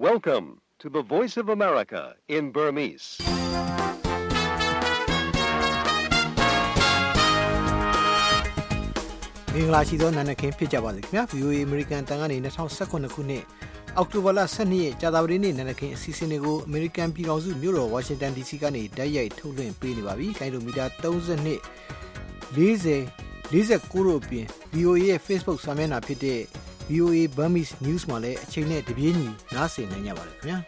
Welcome to the Voice of America in Burmese. ။မင်္ဂလာရှိသောနာနခင်ဖြစ်ကြပါစေခင်ဗျာ VOA American တန်ကနေ2019ခုနှစ်အောက်တိုဘာလ12ရက်ကြာသပတေးနေ့နာနခင်အစီအစဉ်တွေကို American ပြည်ထောင်စုမြို့တော် Washington DC ကနေတိုက်ရိုက်ထုတ်လွှင့်ပေးနေပါပြီ။ကီလိုမီတာ32 40 49တို့အပြင် VOA ရဲ့ Facebook စာမျက်နှာဖြစ်တဲ့ VOA Burmese News မှာလည်းအချိန်နဲ့တပြေးညီနားဆင်နိုင်ကြပါတယ်ခင်ဗျာ။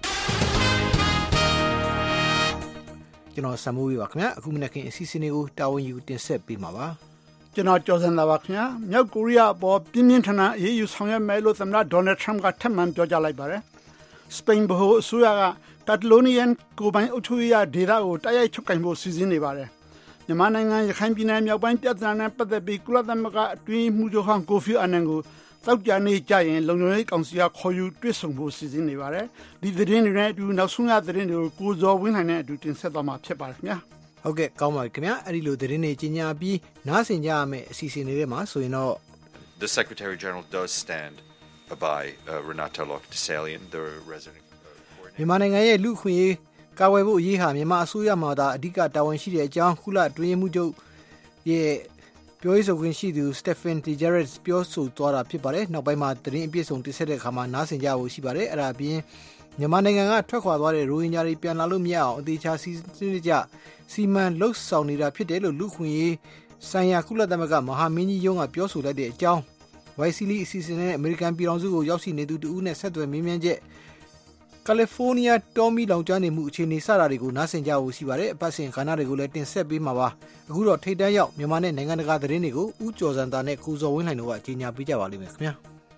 ကျွန်တော်ဆမ်မိုးဝေပါခင်ဗျာအခုမနက်ခင်းအစီအစဉ်တွေကိုတာဝန်ယူတင်ဆက်ပေးမှာပါကျွန်တော်ကျော်စံသာပါခင်ဗျာမြောက်ကိုရီးယားအပေါ်ပြင်းပြင်းထန်ထန်အေးအေးဆောင်ရွက်မယ်လို့သမ္မတဒေါ်နယ်ထရမ့်ကထပ်မံပြောကြားလိုက်ပါတယ်စပိန်ဗဟိုအစိုးရကကက်တလိုနီယန်ကိုပိုင်အုပ်ချုပ်ရေးဒေသကိုတိုက်ရိုက်ချုပ်ကိုင်ဖို့စီစဉ်နေပါတယ်မြန်မာနိုင်ငံရခိုင်ပြည်နယ်မြောက်ပိုင်းပြဿနာနဲ့ပတ်သက်ပြီးကုလသမဂ္ဂအတွင်းမှုချုပ်ဟောင်းကိုဖီအာနန်ကိုတောက်ကြနေကြရင်လုံခြုံရေးကောင်စီကခေါ်ယူတွေ့ဆုံဖို့စီစဉ်နေပါတယ်ဒီသတင်းတွေနဲ့အတူနောက်ဆုံးရသတင်းတွေကိုကိုဇော်ဝင်းနိုင်နဲ့အတူတင်ဆက်သွားမှာဖြစ်ပါတယ်ခင်ဗျာဟုတ်ကဲ့ကောင်းပါပြီခင်ဗျာအဲ့ဒီလိုသတင်းတွေကြီးညာပြီးနားဆင်ကြရမယ်အစီအစဉ်တွေထဲမှာဆိုရင်တော့ The Secretary General does stand by Renata Lok-Dessalian the resident မြန်မာနိုင်ငံရဲ့လူ့အခွင့်အရေးကာကွယ်ဖို့အရေးဟာမြန်မာအစိုးရမှသာအဓိကတာဝန်ရှိတဲ့အကြောင်းကုလအတွင်းမှုချုပ်ရဲ့ပြောရေးဆိုခွင့်ရှိသူ Stephen Dujarric ပြောဆိုသွားတာဖြစ်ပါတယ်နောက်ပိုင်းမှာသတင်းအပြည့်စုံတင်ဆက်တဲ့အခါမှာနားဆင်ကြဖို့ရှိပါတယ်အဲ့ဒါအပြင်မြန်မာနိုင်ငံကထွက်ခွာသွားတဲ့ရိုဟင်ဂျာတွေပြန်လာလို့မရအောင်အသေးချာစီစဉ်ကြစီမံလှုပ်ဆောင်နေတာဖြစ်တယ်လို့လူခွင့်ရေးဆိုင်ရာကုလသမဂ္ဂမဟာမင်းကြီးရုံးကပြောဆိုလိုက်တဲ့အကြောင်း YCL အစီအစဉ်နဲ့အမေရိကန်ပြည်ထောင်စုကိုရောက်ရှိနေသူတဦးနဲ့ဆက်သွယ်မေးမြန်းချက်ကယ်လီဖိုးနီးယားတော်မီလောင်ကျွမ်းနေမှုအခြေအနေစတာတွေကိုနားဆင်ကြဖို့ရှိပါတယ်အပတ်စဉ်ခါနာတွေကိုလည်းတင်ဆက်ပေးမှာပါအခုတော့ထိတ်တန့်ရောက်မြန်မာနဲ့နိုင်ငံတကာသတင်းတွေကိုဦးကျော်စံတာနဲ့ကိုဇော်ဝင်းလှိုင်တို့ကအကြေညာပေးကြပါလိမ့်မယ်ခင်ဗျာ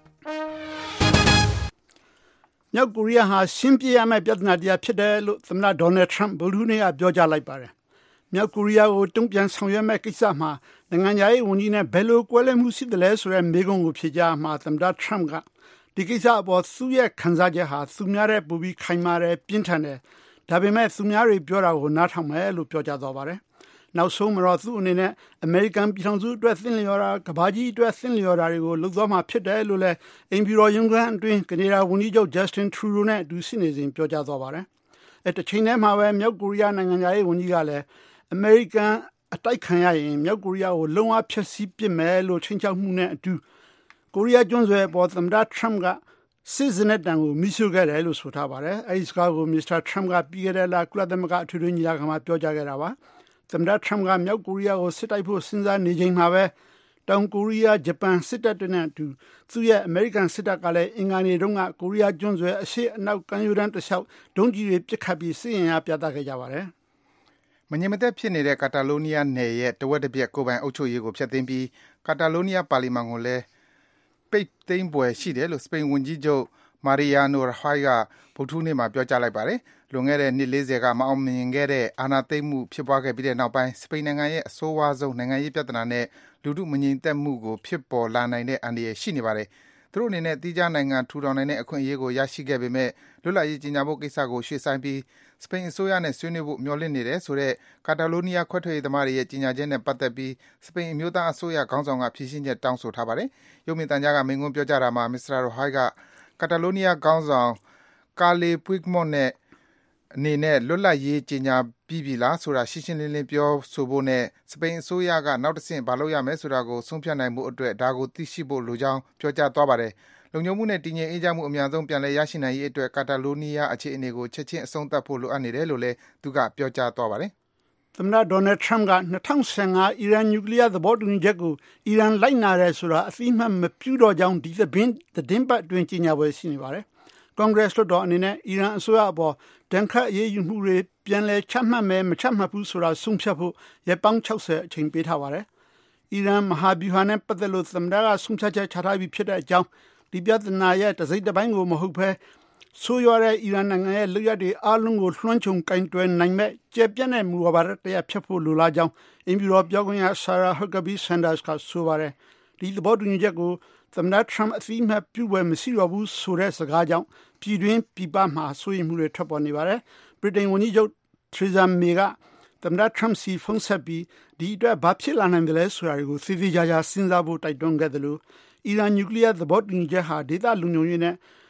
မြောက်ကိုရီးယားဟာရှင်းပြရမယ့်ပြဿနာတရားဖြစ်တယ်လို့သမ္မတဒေါ်နယ်ထရမ့်ဗုဒ္ဓဟူးနေ့ကပြောကြားလိုက်ပါတယ်မြောက်ကိုရီးယားကိုတုံ့ပြန်ဆောင်ရွက်မဲ့ကိစ္စမှာနိုင်ငံရေးဝန်ကြီးနဲ့ဘယ်လိုကွဲလွဲမှုရှိသလဲဆိုတဲ့မေးခွန်းကိုဖြေကြားမှာသမ္မတထရမ့်ကဒီကိစ္စအပေါ်သူ့ရဲ့ခံစားချက်ဟာသူများတဲ့ပူပြီးခိုင်မာတယ်ပြင်းထန်တယ်ဒါပေမဲ့သူများတွေပြောတာကိုနားထောင်မယ်လို့ပြောကြားသွားပါတယ်နောက်ဆုံးမှာတော့သူ့အနေနဲ့အမေရိကန်ပြည်ထောင်စုအတွက်သင်လျော်တာကမ္ဘာကြီးအတွက်သင်လျော်တာတွေကိုလုပ်သွားမှာဖြစ်တယ်လို့လည်းအိမ်ဖြူတော်ရုံးခန်းအတွင်းကနေဒါဝန်ကြီးချုပ် Justin Trudeau နဲ့အတူရှိနေစဉ်ပြောကြားသွားပါတယ်။တစ်ချိန်တည်းမှာပဲမြောက်ကိုရီးယားနိုင်ငံသားရေးဝန်ကြီးကလည်းအမေရိကန်အတိုက်ခံရရင်မြောက်ကိုရီးယားကိုလုံးဝဖျက်ဆီးပစ်မယ်လို့ချိန်ချောက်မှုနဲ့အတူကိုရီးယားကျွန်းဆွယ်ပေါ်သမ္မတထရမ့်ကစစ်စနစ်တန်ကိုမိရှုခဲ့တယ်လို့ဆိုထားပါတယ်။အဲဒီစကားကိုမစ္စတာထရမ့်ကပြီးခဲ့တဲ့လကုလသမဂ္ဂအထွေထွေညီလာခံမှာပြောကြားခဲ့တာပါ။သမ္မတထရမ့်ကမြောက်ကိုရီးယားကိုစစ်တိုက်ဖို့စဉ်းစားနေချိန်မှာပဲတောင်ကိုရီးယားဂျပန်စစ်တပ်တွေနဲ့အတူသူ့ရဲ့အမေရိကန်စစ်တပ်ကလည်းအင်္ဂါနေ့တုန်းကကိုရီးယားကျွန်းဆွယ်အရှေ့အနောက်ကမ်းရိုးတန်းတစ်လျှောက်ဒုံးကျည်တွေပစ်ခတ်ပြီးစစ်ရင်အားပြသခဲ့ကြပါတယ်။မငြိမ်မသက်ဖြစ်နေတဲ့ကာတာလိုနီးယားနယ်ရဲ့တဝက်တစ်ပြက်ကိုယ်ပိုင်အုပ်ချုပ်ရေးကိုဖျက်သိမ်းပြီးကာတာလိုနီးယားပါလီမန်ကိုလည်းပိတ်သိမ်းပွဲရှိတယ်လို့စပိန်ဝန်ကြီးချုပ်မာရီယာနို ရာဟိုင်ကဗုဒ္ဓဟူးနေ့မှာပြောကြားလိုက်ပါတယ်။လွန်ခဲ့တဲ့နှစ်40ကမအောင်မြင်ခဲ့တဲ့အာဏာသိမ်းမှုဖြစ်ပွားခဲ့ပြီးတဲ့နောက်ပိုင်းစပိန်နိုင်ငံရဲ့အဆိုးဝါးဆုံးနိုင်ငံရေးပြဿနာနဲ့လူထုမငြိမ်သက်မှုကိုဖြစ်ပေါ်လာနိုင်တဲ့အန္တရာယ်ရှိနေပါတယ်။သူတို့အနေနဲ့တီးခြားနိုင်ငံထူထောင်နိုင်တဲ့အခွင့်အရေးကိုရရှိခဲ့ပေမဲ့လွတ်လပ်ရေးကြီးညာဖို့ကိစ္စကိုရွှေ့ဆိုင်းပြီးစပိန်အစိုးရနဲ့ဆွေးနွေးဖို့မျှော်လင့်နေတယ်ဆိုတဲ့ကာတာလိုနီးယားခွဲထွက်ရေးသမားတွေရဲ့ကြီးညာချက်နဲ့ပတ်သက်ပြီးစပိန်အမျိုးသားအစိုးရခေါင်းဆောင်ကဖြေရှင်းချက်တောင်းဆိုထားပါတယ်။ရုပ်မြင်သံကြားကမိန့်ခွန်းပြောကြားတာမှာမစ္စတာရိုဟိုင်ကကာတာလိုနီးယားခေါင်းဆောင်ကာလေပွိဂ်မော့နဲ့အနေနဲ့လွတ်လပ်ရေးကြီးညာပြီးပြီလားဆိုတာရှင်းရှင်းလင်းလင်းပြောဆိုဖို့နဲ့စပိန်အစိုးရကနောက်တစ်ဆင့်ဘာလုပ်ရမလဲဆိုတာကိုဆုံးဖြတ်နိုင်မှုအတွက်ဒါကိုသိရှိဖို့လိုကြောင်းပြောကြားသွားပါတယ်။လုံခြုံမှုနဲ့တည်ငြိမ်အေးချမ်းမှုအများဆုံးပြန်လည်ရရှိနိုင်ရေးအတွက်ကာတာလိုနီးယားအခြေအနေကိုချက်ချင်းအဆုံးသတ်ဖို့လိုအပ်နေတယ်လို့လည်းသူကပြောကြားသွားပါတယ်။သမ္မတဒေါ်နယ်ထရမ့်က2015အီရန်နျူကလ িয়ার သဘောတူညီချက်ကိုအီရန်လိုက်နာတယ်ဆိုတာအသိအမှတ်မပြုတော့ကြောင်းဒီသတင်းပတ်အတွင်းကြေညာပွဲရှိနေပါတယ်။ကွန်ဂရက်လွှတ်တော်အနေနဲ့အီရန်အစိုးရအပေါ်ဒဏ်ခတ်အရေးယူမှုတွေပြန်လည်ချမှတ်မယ်မချမှတ်ဘူးဆိုတာဆုံးဖြတ်ဖို့ရက်ပေါင်း60အချိန်ပေးထားပါတယ်။အီရန်မဟာဗျူဟာနဲ့ပတ်သက်လို့သမ္မတကဆုံးဖြတ်ချက်ချထားပြီးဖြစ်တဲ့အကြောင်းဒီပြဿနာရဲ့တစ်စိတ်တစ်ပိုင်းကိုမဟုတ်ဘဲဆိုးရွားတဲ့အီရန်နိုင်ငံရဲ့လုပ်ရတဲ့အားလုံးကိုလွှမ်းခြုံကင်တွယ်နိုင်မဲ့ကျေပြန့်တဲ့မူဝါဒတရားဖြတ်ဖို့လိုလားကြောင်းအင်ဖြူတော်ပြောခွင့်ရဆာရာဟတ်ကဘီဆန်ဒါစ်ကဆိုပါတယ်ဒီသဘောတူညီချက်ကိုသမ္မတထရမ့်အသိအမှတ်ပြုပွဲမရှိတော့ဘူးဆိုတဲ့စကားကြောင့်ပြည်တွင်းပြည်ပမှာစိုးရိမ်မှုတွေထွက်ပေါ်နေပါတယ်ဗြိတိန်ဝန်ကြီးချုပ်ထရီဇာမေကသမ္မတထရမ့်စီဖုန်းဆက်ပြီးဒီအတွက်ဘာဖြစ်လာနိုင်တယ်လဲဆိုတာတွေကိုသေသေးချာချာစဉ်းစားဖို့တိုက်တွန်းခဲ့တယ်လို့အီရန်နျူကလ িয়ার သဘောတူညီချက်ဟာဒေသလုံခြုံရေးနဲ့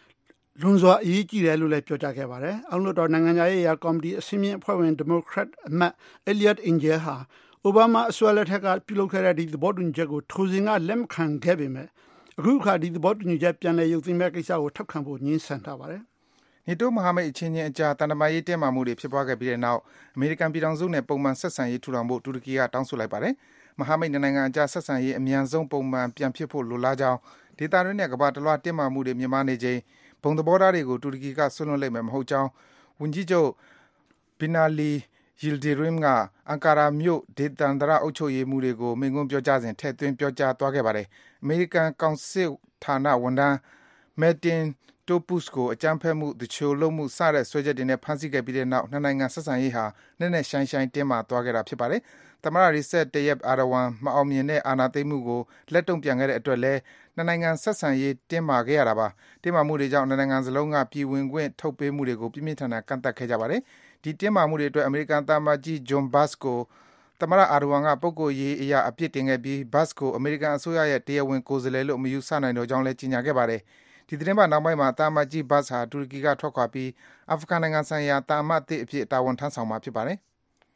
လွန်စွာအရေးကြီးတယ်လို့လည်းပြောကြားခဲ့ပါတယ်။အောက်လွှတ်တော်နိုင်ငံရေးရာကော်မတီအစည်းအဝေးအဖွဲ့ဝင် Democrat အမတ် Elliot Engel ဟာအိုဘားမားအစိုးရလက်ထက်ကပြုလုပ်ခဲ့တဲ့ဒီသဘောတူညီချက်ကိုထိုစဉ်ကလက်မခံခဲ့ပေမဲ့အခုအခါဒီသဘောတူညီချက်ပြန်လည်ရုပ်သိမ်းမဲ့ကိစ္စကိုထောက်ခံဖို့ညှင်းဆန်ထားပါတယ်။နေတိုးမဟာမိတ်အချင်းချင်းအကြားတန်တမာရေးတင်းမာမှုတွေဖြစ်ပွားခဲ့ပြီးတဲ့နောက်အမေရိကန်ပြည်ထောင်စုနဲ့ပုံမှန်ဆက်ဆံရေးထူထောင်ဖို့တူရကီကတောင်းဆိုလိုက်ပါတယ်။မဟာမိတ်နိုင်ငံအကြားဆက်ဆံရေးအမြန်ဆုံးပုံမှန်ပြန်ဖြစ်ဖို့လိုလားကြောင်းဒေသတွင်းနဲ့ကမ္ဘာတလွှားတင်းမာမှုတွေမြင့်မားနေချိန်ဘုံသဘောထားတွေကိုတူရကီကဆွလွန်လိုက်မယ်မဟုတ်ကြောင်းဝန်ကြီးချုပ် Binali Yildirim ကအန်ကာရာမြို့ဒေသန္တရအုပ်ချုပ်ရေးမှူးတွေကိုမိန့်ခွန်းပြောကြားစဉ်ထည့်သွင်းပြောကြားသွားခဲ့ပါတယ်။အမေရိကန်ကောင်စစ်ဌာနဝန်ထမ်း Metin Topuz ကိုအကြမ်းဖက်မှု၊သူလျှိုလုပ်မှုစတဲ့စွဲချက်တွေနဲ့ဖမ်းဆီးခဲ့ပြီးတဲ့နောက်နှစ်နိုင်ငံဆက်ဆံရေးဟာနက်နက်ရှိုင်းရှိုင်းတင်းမာသွားခဲ့တာဖြစ်ပါတယ်။သမ္မတ Recep Tayyip Erdogan မအောင်မြင်တဲ့အာဏာသိမ်းမှုကိုလက်တုံ့ပြန်ခဲ့တဲ့အတွက်လည်းနှစ်နိုင်ငံဆက်ဆံရေးတင်းမာခဲ့ရတာပါ။တင်းမာမှုတွေကြောင့်နှစ်နိုင်ငံစလုံးကပြည်ဝင်ခွင့်ထုတ်ပေးမှုတွေကိုပြင်းပြင်းထန်ထန်ကန့်သတ်ခဲ့ကြပါတယ်။ဒီတင်းမာမှုတွေအတွက်အမေရိကန်သံအမတ်ကြီး John Bass ကိုသမ္မတ Erdogan ကပုဂ္ဂိုလ်ရေးအရအပြစ်တင်ခဲ့ပြီး Bass ကိုအမေရိကန်အစိုးရရဲ့တရားဝင်ကိုယ်စားလှယ်လို့မယူဆနိုင်တော့ကြောင်းလည်းကြေညာခဲ့ပါတယ်။ဒီသတင်းပတ်နောက်ပိုင်းမှာသံအမတ်ကြီး Bass ဟာတူရကီကထွက်ခွာပြီးအာဖဂန်နိုင်ငံဆိုင်ရာသံအမတ်သစ်အဖြစ်တာဝန်ထမ်းဆောင်မှာဖြစ်ပါတယ်။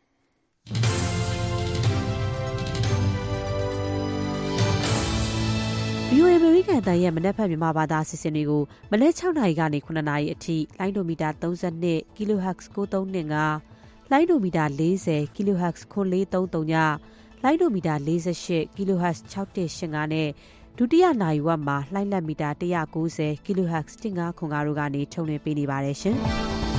VOA အမေရိကန်အသံရဲ့မနက်ဖြန်မြန်မာဘာသာအစီအစဉ်တွေကိုမနက်6နာရီကနေ9နာရီအထိလိုင်းဒိုမီတာ32 kHz 9325လိုင်းဒိုမီတာ40 kHz 9433ညလိုင်းဒိုမီတာ48 kHz 6185နဲ့ဒုတိယနာရီဝက်မှာလိုင်းလက်မီတာ190 kHz 1505တို့ကနေထုတ်လွှင့်ပေးနေပါတယ်ရှင်။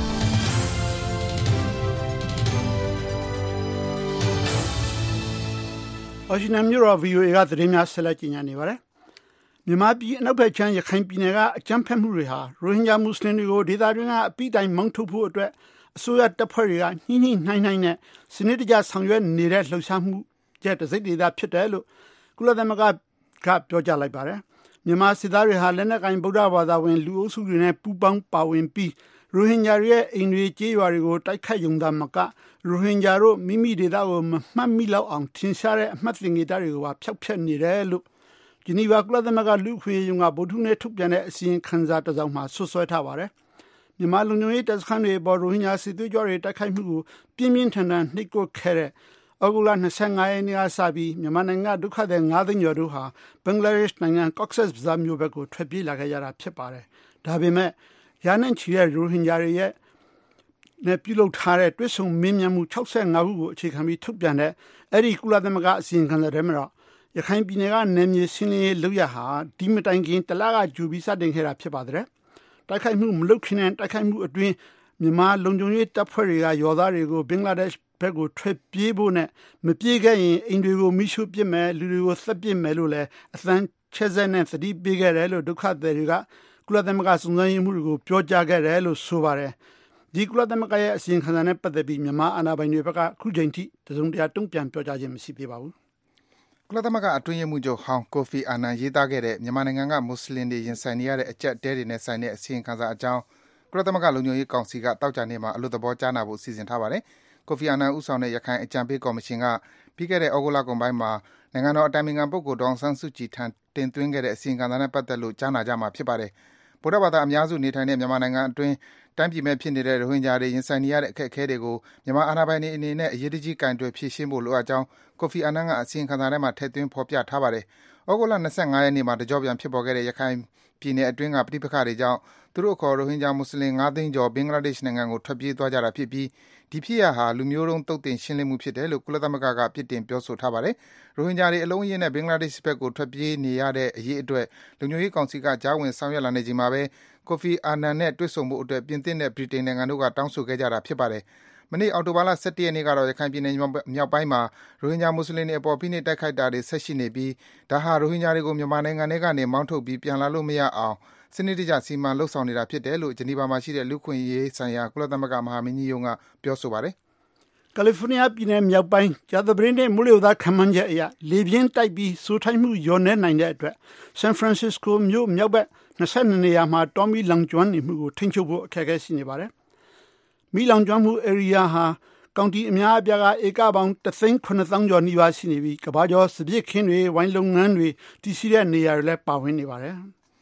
ဝါရှင်တန်မြို့တော် VOA ကသတင်းများဆက်လက်ကြီးညာနေပါတယ်။မြန်မာပြည်အနောက်ဘက်ခြမ်းရခိုင်ပြည်နယ်ကအကြမ်းဖက်မှုတွေဟာရိုဟင်ဂျာမွတ်စလင်တွေကိုဒေသတွင်းကအပိတိုင်မောင်းထုတ်ဖို့အတွက်အစိုးရတပ်ဖွဲ့တွေကနှိမ့်နှိုင်းနဲ့စနစ်တကျဆောင်ရွက်နေတဲ့လှုပ်ရှားမှုကျတဲ့စိတ်ဒေသဖြစ်တယ်လို့ကုလသမဂ္ဂကပြောကြားလိုက်ပါတယ်။မြန်မာစစ်သားတွေဟာလက်နက်ကင်ဗုဒ္ဓဘာသာဝင်လူအုပ်စုတွေနဲ့ပူးပေါင်းပါဝင်ပြီးရိုဟင်ဂျာတွေရဲ့အိမ်တွေကြေးရွာတွေကိုတိုက်ခတ်ယုံသာမကရိုဟင်ဂျာတို့မိမိဒေသကိုမမှတ်မိလောက်အောင်ထင်ရှားတဲ့အမှတ်သင်္ကေတတွေကိုပါဖျောက်ဖျက်နေတယ်လို့ဂျနီဗာကုလသမဂ္ဂလူ့အခွင့်အရေးရုံးကဗုဒ္ဓဟူးနေ့ထုတ်ပြန်တဲ့အစီရင်ခံစာတစ်စောင်မှာဆွဆွဲထားပါတယ်။မြန်မာလူမျိုးရေးတပ်စခန်းတွေပေါ်ရိုဟင်ဂျာစစ်သွေးကြွတွေတိုက်ခိုက်မှုကိုပြင်းပြင်းထန်ထန်နှိပ်ကွပ်ခဲ့တဲ့ဩဂုတ်လ25ရက်နေ့ကစပြီးမြန်မာနိုင်ငံဒုက္ခသည်9သိန်းကျော်တို့ဟာဘင်္ဂလားဒေ့ရှ်နိုင်ငံ Cox's Bazar မြို့ဘက်ကိုထွက်ပြေးလာခဲ့ကြတာဖြစ်ပါတယ်။ဒါပေမဲ့ရာနဲ့ချီတဲ့ရိုဟင်ဂျာတွေရဲ့နဲ့ပြုလုပ်ထားတဲ့တွဲဆုံမင်းမြတ်မှု65ခုကိုအခြေခံပြီးထုတ်ပြန်တဲ့အဲ့ဒီကုလသမဂ္ဂအစီရင်ခံစာထဲမှာတော့ရခိုင်ပြည်နယ်ကနယ်မြေရှင်းလင်းရေးလုပ်ရဟာဒီမတိုင်ခင်တလကကြိုပြီးစတင်ခဲ့တာဖြစ်ပါတယ်။တိုက်ခိုက်မှုမလုပ်ခင်နဲ့တိုက်ခိုက်မှုအတွင်းမြန်မာလုံခြုံရေးတပ်ဖွဲ့တွေကရောသားတွေကိုဘင်္ဂလားဒေ့ရှ်ဘက်ကိုထွက်ပြေးဖို့နဲ့မပြေးခဲ့ရင်အိမ်တွေကိုမိရှုပစ်မယ်လူတွေကိုသတ်ပစ်မယ်လို့လည်းအသံချဲ့စက်နဲ့သတိပေးခဲ့တယ်လို့ဒုက္ခသည်တွေကကုလသမဂ္ဂစုံစမ်းရေးမှူးတွေကိုပြောကြားခဲ့တယ်လို့ဆိုပါတယ်။ဒီကုလသမဂ္ဂရဲ့အစီရင်ခံစာနဲ့ပတ်သက်ပြီးမြန်မာအာဏာပိုင်တွေဘက်ကအခုချိန်ထိတစုံတရာတုံ့ပြန်ပြောကြားခြင်းမရှိသေးပါဘူး။ကုလသမဂ္ဂအတွင်းရေးမှူးချုပ်ဟောင်းကိုဖီအာနန်ရေးသားခဲ့တဲ့မြန်မာနိုင်ငံကမွတ်စလင်တွေရင်ဆိုင်နေရတဲ့အကျပ်အတည်းတွေနဲ့ဆိုင်တဲ့အစီရင်ခံစာအကြောင်းကုလသမဂ္ဂလုံခြုံရေးကောင်စီကတောက်ကြနေမှာအလို့သဘောကြားနာဖို့စီစဉ်ထားပါတယ်။ကိုဖီအာနန်ဦးဆောင်တဲ့ရခိုင်အကြံပေးကော်မရှင်ကပြီးခဲ့တဲ့ဩဂုတ်လကုန်ပိုင်းမှာနိုင်ငံတော်အတိုင်ပင်ခံပုဂ္ဂိုလ်ဒေါအောင်ဆန်းစုကြည်ထံတင်သွင်းခဲ့တဲ့အစီရင်ခံစာနဲ့ပတ်သက်လို့ကြားနာကြမှာဖြစ်ပါတယ်။ဗုဒ္ဓဘာသာအများစုနေထိုင်တဲ့မြန်မာနိုင်ငံအတွင်းတိုင်းပြည်မဲ့ဖြစ်နေတဲ့ရိုဟင်ဂျာတွေရင်ဆိုင်နေရတဲ့အခက်အခဲတွေကိုမြန်မာအာဏာပိုင်တွေအနေနဲ့အရေးတကြီးကင်တွယ်ဖြေရှင်းဖို့လိုအပ်ကြောင်းကိုဖီအာနန်ကအစီရင်ခံစာထဲမှာထည့်သွင်းဖော်ပြထားပါတယ်။ဩဂုတ်လ25ရက်နေ့မှာတကြော့ပြန်ဖြစ်ပေါ်ခဲ့တဲ့ရခိုင်ပြည်နယ်အတွင်းကပဋိပက္ခတွေကြောင့်သူတို့အခေါ်ရိုဟင်ဂျာမွတ်စလင်9သိန်းကျော်ဘင်္ဂလားဒေ့ရှ်နိုင်ငံကိုထွက်ပြေးသွားကြတာဖြစ်ပြီးဒီဖြစ်ရပ်ဟာလူမျိုးတုံးသုတ်သင်ရှင်းလင်းမှုဖြစ်တယ်လို့ကုလသမဂ္ဂကပြစ်တင်ပြောဆိုထားပါတယ်။ရိုဟင်ဂျာတွေအလုံးအရင်းနဲ့ဘင်္ဂလားဒေ့ရှ်ဘက်ကိုထွက်ပြေးနေရတဲ့အရေးအတွက်လုံခြုံရေးကောင်စီကကြားဝင်ဆောင်ရွက်လာနေချိန်မှာပဲကိုဖီအာနန်နဲ့တွေ့ဆုံမှုအတွက်ပြင်သစ်နဲ့ဗြိတိန်နိုင်ငံတို့ကတောင်းဆိုခဲ့ကြတာဖြစ်ပါတယ်။မနေ့အောက်တိုဘာလ17ရက်နေ့ကတော့ရခိုင်ပြည်နယ်မြောက်ပိုင်းမှာရိုဟင်ဂျာမွတ်စလင်တွေအပေါ်ဖိနှိပ်တိုက်ခိုက်တာတွေဆက်ရှိနေပြီးဒါဟာရိုဟင်ဂျာတွေကိုမြန်မာနိုင်ငံထဲကနေမောင်းထုတ်ပြီးပြန်လာလို့မရအောင်စနစ်တကျစီမံလုပ်ဆောင်နေတာဖြစ်တယ်လို့ဂျနီဗာမှာရှိတဲ့လူ့ခွင့်ရေးဆိုင်ရာကုလသမဂ္ဂမဟာမင်းကြီးရုံးကပြောဆိုပါတယ်။ကယ်လီဖိုးနီးယားပြည်နယ်မြောက်ပိုင်းကြာသပတေးနေ့မိုးလေဝသခန့်မှန်းချက်အရလေပြင်းတိုက်ပြီးစိုးထိုက်မှုလျော့နေနိုင်တဲ့အတွက်ဆန်ဖရန်စစ္စကိုမြို့မြောက်ဘက်22နေရာမှာတောမီလောင်ကျွမ်းနေမှုကိုထိန်းချုပ်ဖို့အခက်အခဲရှိနေပါတယ်။မီလောင်ကျွမ်းမှု area ဟာကောင်တီအများအပြားကဧကပေါင်း3,900,000ကျော်နီးပါးရှိနေပြီးကဘာကျော်စပြစ်ခင်းတွေဝိုင်းလုပ်ငန်းတွေတည်ရှိတဲ့နေရာတွေလည်းပါဝင်နေပါတယ်။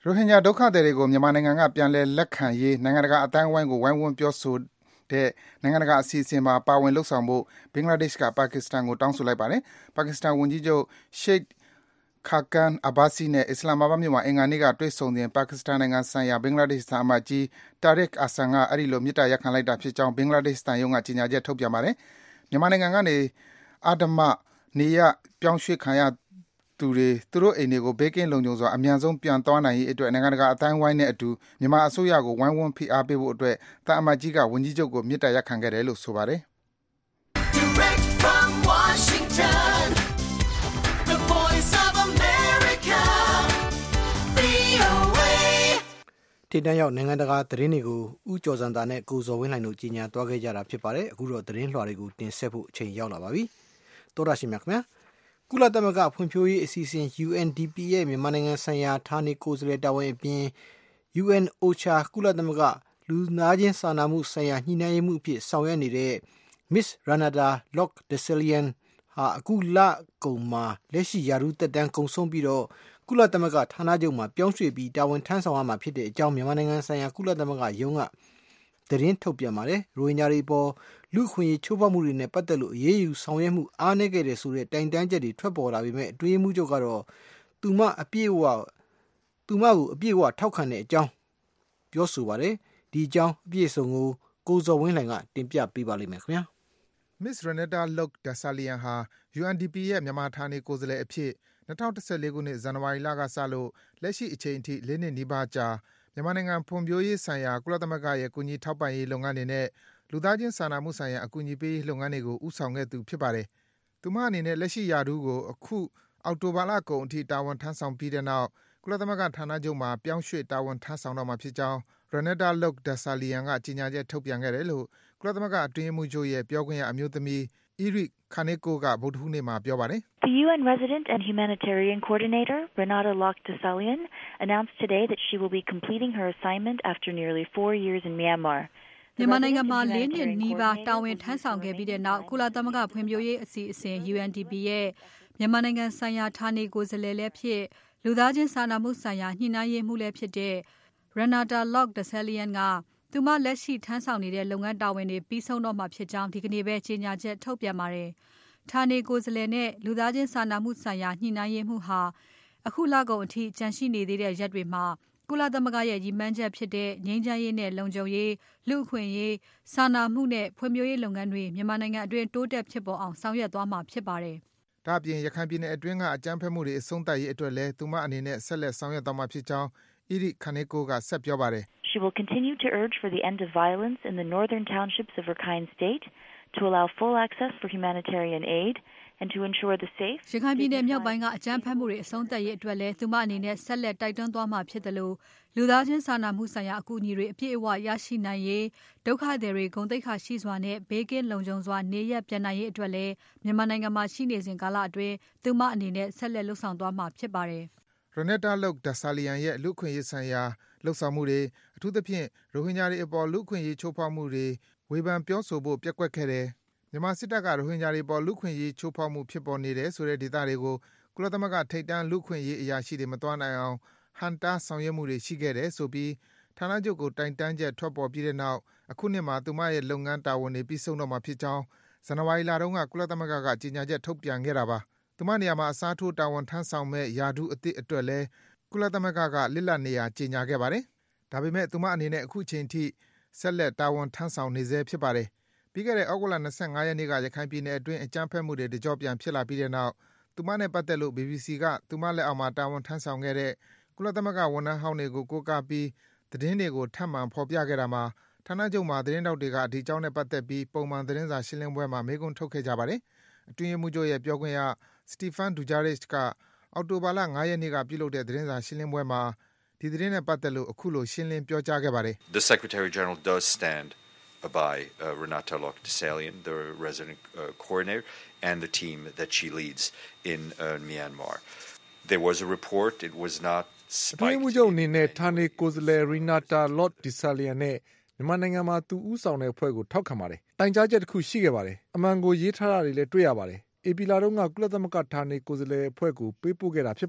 ရိုဟင်ဂျာဒုက္ခသည်တွေကိုမြန်မာနိုင်ငံကပြန်လည်လက်ခံရေးနိုင်ငံတကာအတိုင်းအဝိုင်းကိုဝိုင်းဝန်းပြောဆိုတဲ့နိုင်ငံတကာအစီအစဉ်မှာပါဝင်လှုပ်ဆောင်ဖို့ဘင်္ဂလားဒေ့ရှ်ကပါကစ္စတန်ကိုတောင်းဆိုလိုက်ပါတယ်။ပါကစ္စတန်ဝန်ကြီးချုပ် Sheikh Khaqan Abbasi နဲ့အစ္စလာမ်မာဘတ်မြို့မှာအင်္ဂါနေ့ကတွေ့ဆုံစဉ်ပါကစ္စတန်နိုင်ငံဆိုင်ရာဘင်္ဂလားဒေ့ရှ်သံအမတ်ကြီး Tariq Ahsan ကအဲဒီလိုမေတ္တာရပ်ခံလိုက်တာဖြစ်ကြောင်းဘင်္ဂလားဒေ့ရှ်သံရုံးကကြေညာချက်ထုတ်ပြန်ပါတယ်။မြန်မာနိုင်ငံကနေအဓမ္မနေရပြောင်းရွှေ့ခံရသူတို့အိမ်တွေကိုဘေးကင်းလုံခြုံစွာအမြန်ဆုံးပြန်သွားနိုင်ရေးအတွက်နိုင်ငံတကာအတိုင်းဝိုင်းနဲ့အတူမြန်မာအစိုးရကိုဝိုင်းဝန်းဖိအားပေးဖို့အတွက်သံအမတ်ကြီးကဝန်ကြီးချုပ်ကိုမေတ္တာရပ်ခံခဲ့တယ်လို့ဆိုပါတယ်။ Direct from Washington, the voice of America, VOA. ထိပ်တန်းရောက်နိုင်ငံတကာသတင်းတွေကိုဦးကျော်စံတာနဲ့ကိုဇော်ဝင်းလှိုင်တို့ကြီးညာသွားခဲ့ကြတာဖြစ်ပါတယ်အခုတော့သတင်းလွှာတွေကိုတင်ဆက်ဖို့အချိန်ရောက်လာပါပြီတောရရှိမြခင်ဗျာကုလသမဂ္ဂဖွံ့ဖြိုးရေးအစီအစဉ် UNDP ရဲ့မြန်မာနိုင်ငံဆိုင်ရာဌာနေတာဝန်အပြင် UN OCHA ကုလသမဂ္ဂလူသားချင်းစာနာမှုဆိုင်ရာညှိနှိုင်းရေးမှုအဖြစ်ဆောင်ရွက်နေတဲ့ Miss Renata Lok-Dessallien ဟာအခုလကုန်မှာလက်ရှိရာထူးသက်တမ်းကုန်ဆုံးပြီးတော့ကုလသမဂ္ဂဌာနချုပ်မှာပြောင်းရွှေ့ပြီးတာဝန်ထမ်းဆောင်ရမှာဖြစ်တဲ့အကြောင်းမြန်မာနိုင်ငံဆိုင်ရာကုလသမဂ္ဂရုံးကသတင်းထုတ်ပြန်ပါတယ်ရိုဟင်ဂျာတွေပေါ်လူခွင့်ရေးချိုးဖောက်မှုတွေနဲ့ပတ်သက်လို့အရေးယူဆောင်ရွက်မှုအားနည်းခဲ့တယ်ဆိုတဲ့တိုင်တန်းချက်တွေထွက်ပေါ်လာပေမဲ့အတွင်းမှုချုပ်ကတော့သူမကိုအပြည့်အဝထောက်ခံတဲ့အကြောင်းပြောဆိုပါတယ်ဒီအကြောင်းအပြည့်အစုံကိုဇော်ဝင်းလှိုင်ကတင်ပြပေးပါလိမ့်မယ်ခင်ဗျာ Miss Renata Lok-Dessallien ဟာ UNDP ရဲ့မြန်မာဌာနေကိုယ်စားလှယ်အဖြစ်2014ခုနှစ်ဇန်နဝါရီလကစလို့လက်ရှိအချိန်အထိ4နှစ်နီးပါးကြာမြန်မာနိုင်ငံဖွံ့ဖြိုးရေးဆိုင်ရာကုလသမဂ္ဂရဲ့ကူညီထောက်ပံ့ရေးလုပ်ငန်းတွေနဲ့လူသားချင်းစာနာမှုဆိုင်ရာအကူအညီပေးရေးလုပ်ငန်းတွေကိုဦးဆောင်ခဲ့သူဖြစ်ပါတယ်။သူမအနေနဲ့လက်ရှိရာထူးကိုအခုအောက်တိုဘာလကုန်အထိတာဝန်ထမ်းဆောင်ပြီးတဲ့နောက်ကုလသမဂ္ဂဌာနချုပ်မှာပြောင်းရွှေ့တာဝန်ထမ်းဆောင်တော့မှာဖြစ်ကြောင်း Renata Lok-Dessallien ကကြေညာချက်ထုတ်ပြန်ခဲ့တယ်လို့ကုလသမဂ္ဂအတွင်းရေးမှူးချုပ်ရဲ့ပြောခွင့်ရအမျိုးသမီး Erik Kaneko ကဗုဒ္ဓဟူးနေ့မှာပြောပါတယ်။ The UN Resident and Humanitarian Coordinator, Renata Lok-Dessallien, announced today that she will be completing her assignment after nearly 4 years in Myanmar. မြန်မာနိုင်ငံမှာ4နှစ်နီးပါးတာဝန်ထမ်းဆောင်ခဲ့ပြီးတဲ့နောက်ကုလသမဂ္ဂဖွံ့ဖြိုးရေးအစီအစဉ် UNDP ရဲ့မြန်မာနိုင်ငံဆိုင်ရာဌာနေကိုယ်စားလှယ်လည်းဖြစ်လူသားချင်းစာနာမှုဆိုင်ရာညှိနှိုင်းရေးမှုလည်းဖြစ်တဲ့ Renata Lok-Dessallien ကသူမလက်ရှိထမ်းဆောင်နေတဲ့လုပ်ငန်းတာဝန်တွေပြီးဆုံးတော့မှာဖြစ်ကြောင်းဒီကနေ့ပဲကြေညာချက်ထုတ်ပြန်ပါတယ်။ဌာနေကိုယ်စားလှယ်နဲ့လူသားချင်းစာနာမှုဆိုင်ရာညှိနှိုင်းရေးမှုဟာအခုလကုန်အထိကြန့်ရှိနေသေးတဲ့ရက်တွေမှာကုလသမဂ္ဂရဲ့ရည်မှန်းချက်ဖြစ်တဲ့ငြိမ်းချမ်းရေးနဲ့လုံခြုံရေးလူ့အခွင့်အရေးစာနာမှုနဲ့ဖွံ့ဖြိုးရေးလုပ်ငန်းတွေမြန်မာနိုင်ငံအတွင်းတိုးတက်ဖြစ်ပေါ်အောင်ဆောင်ရွက်သွားမှာဖြစ်ပါတယ်။ဒါ့အပြင်ရခိုင်ပြည်နယ်အတွင်းကအကြမ်းဖက်မှုတွေအဆုံးသတ်ရေးအတွက်လည်းသူမအနေနဲ့ဆက်လက်ဆောင်ရွက်သွားမှာဖြစ်ကြောင်း Erik Kaneko ကဆက်ပြောပါတယ်။ She will continue to urge for the end of violence in the northern townships of Rakhine State, to allow full access for humanitarian aid, and to ensure the safe. ရခိုင်ပြည်နယ်မြောက်ပိုင်းကအကြမ်းဖက်မှုတွေအဆုံးသတ်ရေးအတွက်လည်းသူမအနေနဲ့ဆက်လက်တိုက်တွန်းသွားမှာဖြစ်တယ်လို့လူသားချင်းစာနာမှုဆိုင်ရာအကူအညီတွေအပြည့်အဝရရှိနိုင်ရေးဒုက္ခသည်တွေဂုဏ်သိက္ခာရှိစွာနဲ့ဘေးကင်းလုံခြုံစွာနေရပ်ပြန်နိုင်ရေးအတွက်လည်းမြန်မာနိုင်ငံမှာရှိနေစဉ်ကာလအတွင်းသူမအနေနဲ့ဆက်လက်လှုပ်ဆောင်သွားမှာဖြစ်ပါတယ်။ Renata Lok-Dessallien ရဲ့လူ့အခွင့်အရေးဆိုင်ရာလှုပ်ဆောင်မှုတွေအထူးသဖြင့်ရိုဟင်ဂျာတွေအပေါ်လူ့အခွင့်အရေးချိုးဖောက်မှုတွေဝေဖန်ပြောဆိုဖို့ပျက်ကွက်ခဲ့တယ်။မြန်မာစစ်တပ်ကရိုဟင်ဂျာတွေပေါ်လူ့အခွင့်အရေးချိုးဖောက်မှုဖြစ်ပေါ်နေတယ်ဆိုတဲ့ဒေသတွေကိုကုလသမဂ္ဂထိပ်တန်းလူ့အခွင့်အရေးအရာရှိတွေမသွားနိုင်အောင်ဟန့်တားဆောင်ရွက်မှုတွေရှိခဲ့တယ်ဆိုပြီးဌာနချုပ်ကိုတိုင်တန်းချက်ထွက်ပေါ်ပြီးတဲ့နောက်အခုနှစ်မှာသူမရဲ့လုပ်ငန်းတာဝန်တွေပြီးဆုံးတော့မှာဖြစ်ကြောင်းဇန်နဝါရီလတုန်းကကုလသမဂ္ဂကကြေညာချက်ထုတ်ပြန်ခဲ့တာပါ။သူမနေရာမှာအစားထိုးတာဝန်ထမ်းဆောင်မဲ့ယာထူးအသစ်အတွက်လည်းကုလသမဂ္ဂကလစ်လပ်နေရာကြေညာခဲ့ပါတယ်။ဒါပေမဲ့သူမအနေနဲ့အခုချိန်ထိဆက်လက်တာဝန်ထမ်းဆောင်နေဆဲဖြစ်ပါတယ်။ပြီးခဲ့တဲ့ဩဂုတ်လ25ရက်နေ့ကရခိုင်ပြည်နယ်အတွင်းအကြမ်းဖက်မှုတွေတကြော့ပြန်ဖြစ်လာပြီးတဲ့နောက်သူမနဲ့ပတ်သက်လို့ BBC ကသူမလက်အောက်မှာတာဝန်ထမ်းဆောင်ခဲ့တဲ့ကုလသမဂ္ဂဝန်ထမ်းဟောင်းတွေကိုကိုးကားပြီးသတင်းတွေကိုထပ်မံဖော်ပြခဲ့တာမှာဌာနချုပ်မှာသတင်းတောက်တွေကဒီအကြောင်းနဲ့ပတ်သက်ပြီးပုံမှန်သတင်းစာရှင်းလင်းပွဲမှာမေးခွန်းထုတ်ခဲ့ကြပါတယ်။အတွင်းရေးမှူးချုပ်ရဲ့ပြောခွင့်ရ Stephane Dujarric ကအောက်တိုဘာလ9ရက်နေ့ကပြုလုပ်တဲ့သတင်းစာရှင်းလင်းပွဲမှာဒီသတင်းနဲ့ပတ်သက်လို့အခုလိုရှင်းလင်းပြောကြားခဲ့ပါတယ်။ The Secretary General does stand by Renata Lok-Dessallien, the resident coordinator, and the team that she leads in Myanmar. There was a report, it was not spiked. အတွင်းမှုချုပ်အနေနဲ့ဌာနေကိုယ်စားလှယ် Renata Lok-Dessallien နဲ့မြန်မာနိုင်ငံမှာသူဦးဆောင်တဲ့အဖွဲ့ကိုထောက်ခံပါတယ်။တိုင်ကြားချက်တစ်ခုရှိခဲ့ပါတယ်။အမှန်ကိုရေးထားတာတွေလည်းတွေ့ရပါတယ်။ဧပြီလတုန်းကကုလသမဂ္ဂဌာနေကိုယ်စားလှယ်အဖွဲ့ကိုပေးပို့ခဲ့တာဖြစ်ပါတယ်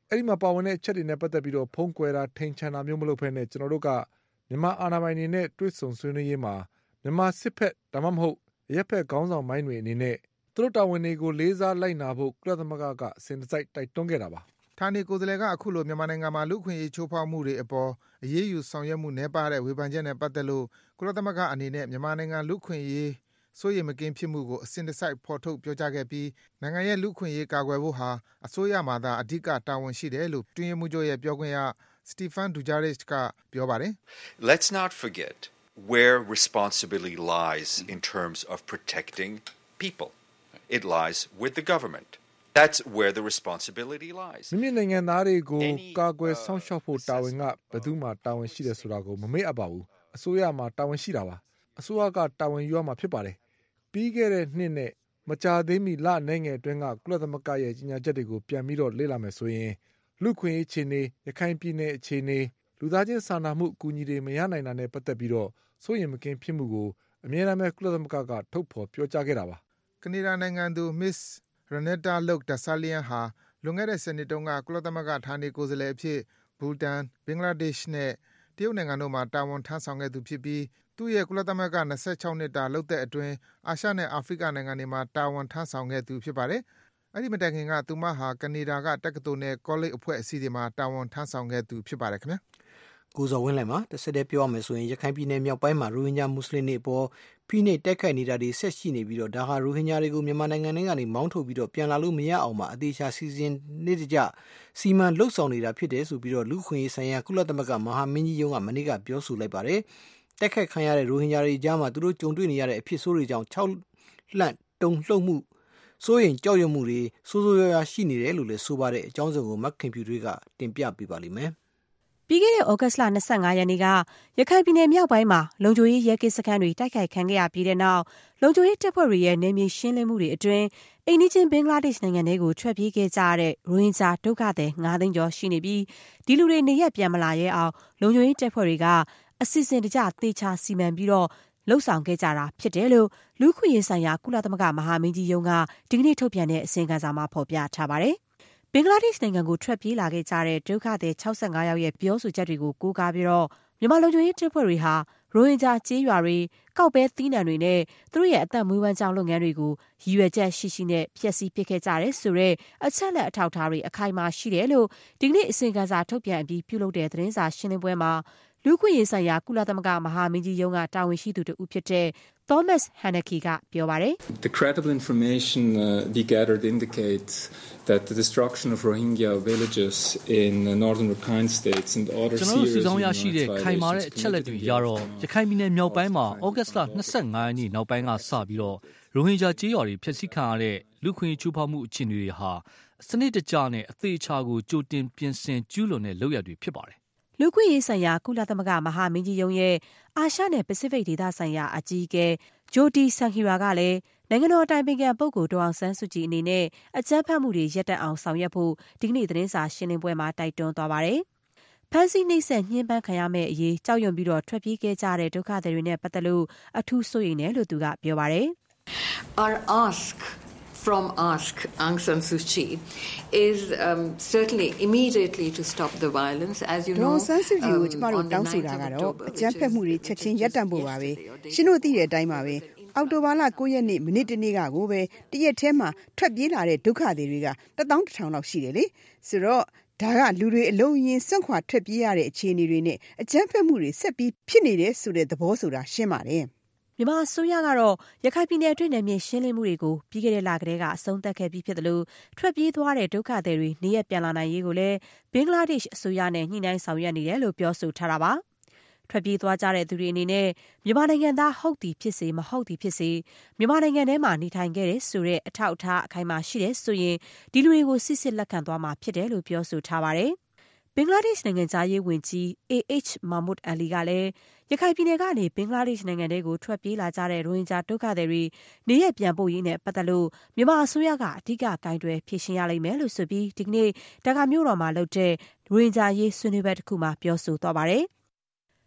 အဲ့ဒီမှာပါဝင်တဲ့အချက်တွေနဲ့ပတ်သက်ပြီးတော့ဖုံးကွယ်တာထိန်ချန်တာမျိုးမလုပ်ဘဲနဲ့ကျွန်တော်တို့ကမြန်မာအာဏာပိုင်တွေနဲ့တွေ့ဆုံဆွေးနွေးရေးမှာမြန်မာစစ်ဖက်ဒါမှမဟုတ်ရက်ဖက်ခေါင်းဆောင်ပိုင်းတွေအနေနဲ့သူတို့တာဝန်တွေကိုလေးစားလိုက်နာဖို့ကုလသမဂ္ဂကအစဉ်တစိုက်တိုက်တွန်းခဲ့တာပါဌာနေကိုယ်စားလှယ်ကအခုလိုမြန်မာနိုင်ငံမှာလူခွင့်ရေးချိုးဖောက်မှုတွေအပေါ်အရေးယူဆောင်ရွက်မှုနှဲပါတဲ့ဝေဖန်ချက်နဲ့ပတ်သက်လို့ကုလသမဂ္ဂအနေနဲ့မြန်မာနိုင်ငံလူခွင့်ရေးစိုးရိမ်မကင်းဖြစ်မှုကိုအစဉ်တစိုက်ဖော်ထုတ်ပြောကြားခဲ့ပြီးနိုင်ငံရဲ့လူခွင့်ရေးကာကွယ်ဖို့ဟာအစိုးရမှသာအဓိကတာဝန်ရှိတယ်လို့တွင်းရေးမှူးချုပ်ရဲ့ပြောခွင့်ရ Stefan Dujarric ကပြောပါတယ် Let's not forget where responsibility lies in terms of protecting people. It lies with the government. That's where the responsibility lies. မိမိနိုင်ငံသားတွေကိုကာကွယ်ဆောင်ရှောက်ဖို့တာဝန်ကဘယ်သူမှတာဝန်ရှိတယ်ဆိုတာကိုမမေ့အပ်ပါဘူးအစိုးရမှာတာဝန်ရှိတာပါအစိုးရကတာဝန်ယူရမှာဖြစ်ပါတယ်ပြီးခဲ့တဲ့နှစ်နဲ့မကြာသေးမီလနိုင်ငံအတွင်းကကုလသမဂ္ဂရဲ့ကြီးညာချက်တွေကိုပြန်ပြီးတော့လေ့လာမယ်ဆိုရင်လူခွင့်ရေးအခြေအနေရခိုင်ပြည်နယ်အခြေအနေလူသားချင်းစာနာမှုအကူအညီတွေမရနိုင်တာနဲ့ပတ်သက်ပြီးတော့စိုးရိမ်မကင်းဖြစ်မှုကိုအမြဲတမ်းပဲကုလသမဂ္ဂကထုတ်ဖော်ပြောကြားခဲ့တာပါကနေဒါနိုင်ငံသူ Miss Renata Lok Dasalian ဟာလွန်ခဲ့တဲ့10နှစ်တုန်းကကုလသမဂ္ဂဌာနေကိုယ်စားလှယ်အဖြစ်ဘူတန်ဘင်္ဂလားဒေ့ရှ်နဲ့တရုတ်နိုင်ငံတို့မှာတာဝန်ထမ်းဆောင်ခဲ့သူဖြစ်ပြီးသူ့ရဲ့ကုလသမဂ္ဂ26နှစ်တာလုပ်သက်အတွင်းအာရှနဲ့အာဖရိကနိုင်ငံတွေမှာတာဝန်ထမ်းဆောင်ခဲ့သူဖြစ်ပါတယ်။အဲဒီမတိုင်ခင်ကသူမဟာကနေဒါကတက္ကသိုလ်နဲ့ကောလိပ်အဖွဲ့အစည်းတွေမှာတာဝန်ထမ်းဆောင်ခဲ့သူဖြစ်ပါတယ်ခင်ဗျာ။ကိုဇော်ဝင်းလည်းမှာတစ်ဆက်တည်းပြောရမယ်ဆိုရင်ရခိုင်ပြည်နယ်မြောက်ပိုင်းမှာရိုဟင်ဂျာမွတ်စလင်တွေအပေါ်ဖိနှိပ်တိုက်ခိုက်နေတာတွေဆက်ရှိနေပြီးတော့ဒါဟာရိုဟင်ဂျာတွေကိုမြန်မာနိုင်ငံကနေမောင်းထုတ်ပြီးတော့ပြန်လာလို့မရအောင်မှာအသေးချာစီစဉ်နေကြစီမံလှုပ်ဆောင်နေတာဖြစ်တယ်ဆိုပြီးတော့လူခွင့်ရေးဆိုင်ရာကုလသမဂ္ဂမဟာမင်းကြီးရုံးကမနေ့ကပြောဆိုလိုက်ပါတယ်။တက်ခတ်ခံရတဲ့ရိုဟင်ဂျာတွေကြားမှာသူတို့ကြုံတွေ့နေရတဲ့အဖြစ်ဆိုးတွေကြောင့်6လန့်တုံလှုပ်မှုစိုးရင်ကြောက်ရွံ့မှုတွေဆိုးဆိုးရွားရွားရှိနေတယ်လို့လည်းဆိုပါတယ်အကြောင်းစုံကိုမက်ခင်ဖြူတွေကတင်ပြပေးပါလိမ့်မယ်ပြီးခဲ့တဲ့ဩဂတ်စ်လ25ရက်နေ့ကရခိုင်ပြည်နယ်မြောက်ပိုင်းမှာလုံခြုံရေးရဲကင်းစခန်းတွေတိုက်ခိုက်ခံခဲ့ရပြီးတဲ့နောက်လုံခြုံရေးတပ်ဖွဲ့တွေရဲ့နယ်မြေရှင်းလင်းမှုတွေအတွင်းအိမ်နီးချင်းဘင်္ဂလားဒေ့ရှ်နိုင်ငံထဲကိုထွက်ပြေးခဲ့ကြရတဲ့ရိုဟင်ဂျာဒုက္ခသည်9သိန်းကျော်ရှိနေပြီးဒီလူတွေနေရက်ပြန်မလာရဲအောင်လုံခြုံရေးတပ်ဖွဲ့တွေကအစီအစဉ်တကျသေချာစီမံပြီးတော့လှုပ်ဆောင်ခဲ့ကြတာဖြစ်တယ်လို့လူခွင့်ရေးဆိုင်ရာကုလသမဂ္ဂမဟာမင်းကြီးရုံးကဒီကနေ့ထုတ်ပြန်တဲ့အစီရင်ခံစာမှာဖော်ပြထားပါတယ်။ဘင်္ဂလားဒေ့ရှ်နိုင်ငံကိုထွက်ပြေးလာခဲ့ကြတဲ့ဒုက္ခသည်65ယောက်ရဲ့ပြောဆိုချက်တွေကိုကိုးကားပြီးတော့မြန်မာလုံခြုံရေးတပ်ဖွဲ့တွေဟာရိုဟင်ဂျာကျေးရွာတွေကောက်ပဲသီးနှံတွေနဲ့သူတို့ရဲ့အသက်မွေးဝမ်းကြောင်းလုပ်ငန်းတွေကိုရည်ရွယ်ချက်ရှိရှိနဲ့ဖျက်ဆီးပစ်ခဲ့ကြတယ်ဆိုတဲ့အချက်လက်အထောက်အထားတွေအခိုင်အမာရှိတယ်လို့ဒီကနေ့အစီရင်ခံစာထုတ်ပြန်ပြီးပြုလုပ်တဲ့သတင်းစာရှင်းလင်းပွဲမှာလူခွင့်ရေးဆိုင်ရာကုလသမဂ္ဂမဟာမင်းကြီးရုံးကတာဝန်ရှိသူတူဖြစ်တဲ့ Thomas Haneke ကပြောပါတယ် The credible information we gathered indicates that the destruction of Rohingya villages in northern Rakhine states and other serious ကျွန်တော်တို့စီဆောင်ရရှိတဲ့ခိုင်မာတဲ့အချက်လက်တွေရတော့ရခိုင်ပြည်နယ်မြောက်ပိုင်းမှာဩဂတ်စ်လ25ရက်နေ့နောက်ပိုင်းကစပြီးတော့ရိုဟင်ဂျာကျေးရွာတွေဖျက်ဆီးခံရတဲ့လူခွင့်ရေးချိုးဖောက်မှုအခြေအနေတွေဟာစနစ်တကျနဲ့အသေးချာကိုကြိုတင်ပြင်ဆင်ကျူးလွန်တဲ့လုပ်ရပ်တွေဖြစ်ပါတယ်လူခွင့်ရေးဆိုင်ရာကုလသမဂ္ဂမဟာမင်းကြီးရုံးရဲ့အာရှနဲ့ပစိဖိတ်ဒေသဆိုင်ရာအကြီးအကဲဂျိုတီဆန်ခီရာကလည်းနိုင်ငံတော်အတိုင်ပင်ခံပုဂ္ဂိုလ်ဒေါအောင်ဆန်းစုကြည်အနေနဲ့အကြမ်းဖက်မှုတွေရပ်တန့်အောင်ဆောင်ရွက်ဖို့ဒီကနေ့သတင်းစာရှင်းလင်းပွဲမှာတိုက်တွန်းသွားပါတယ်။ဖမ်းဆီးနှိပ်စက်ညှဉ်းပန်းခံရမယ့်အရေးကြောက်ရွံ့ပြီးတော့ထွက်ပြေးခဲ့ကြတဲ့ဒုက္ခသည်တွေနဲ့ပတ်သက်လို့အထူးစိုးရိမ်တယ်လို့သူကပြောပါတယ်။ Our ask from Aung San Suu Kyi is certainly immediately to stop the violence as you know ဆန်းစုကြည်ကိုကျမတို့တောင်းဆိုတာကတော့အကြမ်းဖက်မှုတွေချက်ချင်းရပ်တန့်ဖို့ပါပဲရှင်တို့သိတဲ့အတိုင်းပါပဲအောက်တိုဘာလ9ရက်နေ့မိနစ်တနေ့ကကိုပဲတရက်ထဲမှာထွက်ပြေးလာတဲ့ဒုက္ခသည်တွေက11000လောက်ရှိတယ်လေဆိုတော့ဒါကလူတွေအလုံးရင်စွန့်ခွာထွက်ပြေးရတဲ့အခြေအနေတွေနဲ့အကြမ်းဖက်မှုတွေဆက်ပြီးဖြစ်နေတဲ့ဆိုတဲ့သဘောဆိုတာရှင်းပါတယ်မြန်မာအစိုးရကတော့ရခိုင်ပြည်နယ်အတွင်းနယ်မြေရှင်းလင်းမှုတွေကိုပြီးခဲ့တဲ့လကတည်းကအဆုံးသတ်ခဲ့ပြီးဖြစ်တယ်လို့ထွက်ပြေးသွားတဲ့ဒုက္ခသည်တွေနေရပ်ပြန်လာနိုင်ရေးကိုလည်းဘင်္ဂလားဒေ့ရှ်အစိုးရနဲ့ညှိနှိုင်းဆောင်ရွက်နေတယ်လို့ပြောဆိုထားတာပါထွက်ပြေးသွားကြတဲ့သူတွေအနေနဲ့မြန်မာနိုင်ငံသားဟုတ်သည်ဖြစ်စေမဟုတ်သည်ဖြစ်စေမြန်မာနိုင်ငံထဲမှာနေထိုင်ခဲ့တဲ့ဆိုတဲ့အထောက်အထားအခိုင်အမာရှိတဲ့ဆိုရင်ဒီလူတွေကိုစစ်စစ်လက်ခံသွားမှာဖြစ်တယ်လို့ပြောဆိုထားပါတယ်ဘင်္ဂလားဒေ့ရှ်နိုင်ငံသားရေးဝန်ကြီး A.H. Mahmood Ali ကလည်းရခိုင်ပြည်နယ်ကနေဘင်္ဂလားဒေ့ရှ်နိုင်ငံတွေကိုထွက်ပြေးလာကြတဲ့ရိုဟင်ဂျာဒုက္ခသည်တွေနေရပ်ပြန်ပို့ရေးနဲ့ပတ်သက်လို့မြန်မာအစိုးရကအထူးကင်တွယ်ဖြေရှင်းရလိမ့်မယ်လို့ဆိုပြီးဒီကနေ့ဒါကာမြို့တော်မှာလုပ်တဲ့ရိုဟင်ဂျာရေးဆွေးနွေးပွဲတစ်ခုမှာပြောဆိုသွားပါတယ်။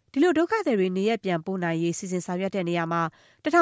ဒီလိုဒုက္ခသည်တွေနေရက်ပြန်ပို့နိုင်ရေးစီစဉ်ဆောင်ရွက်တဲ့နေရာမှာ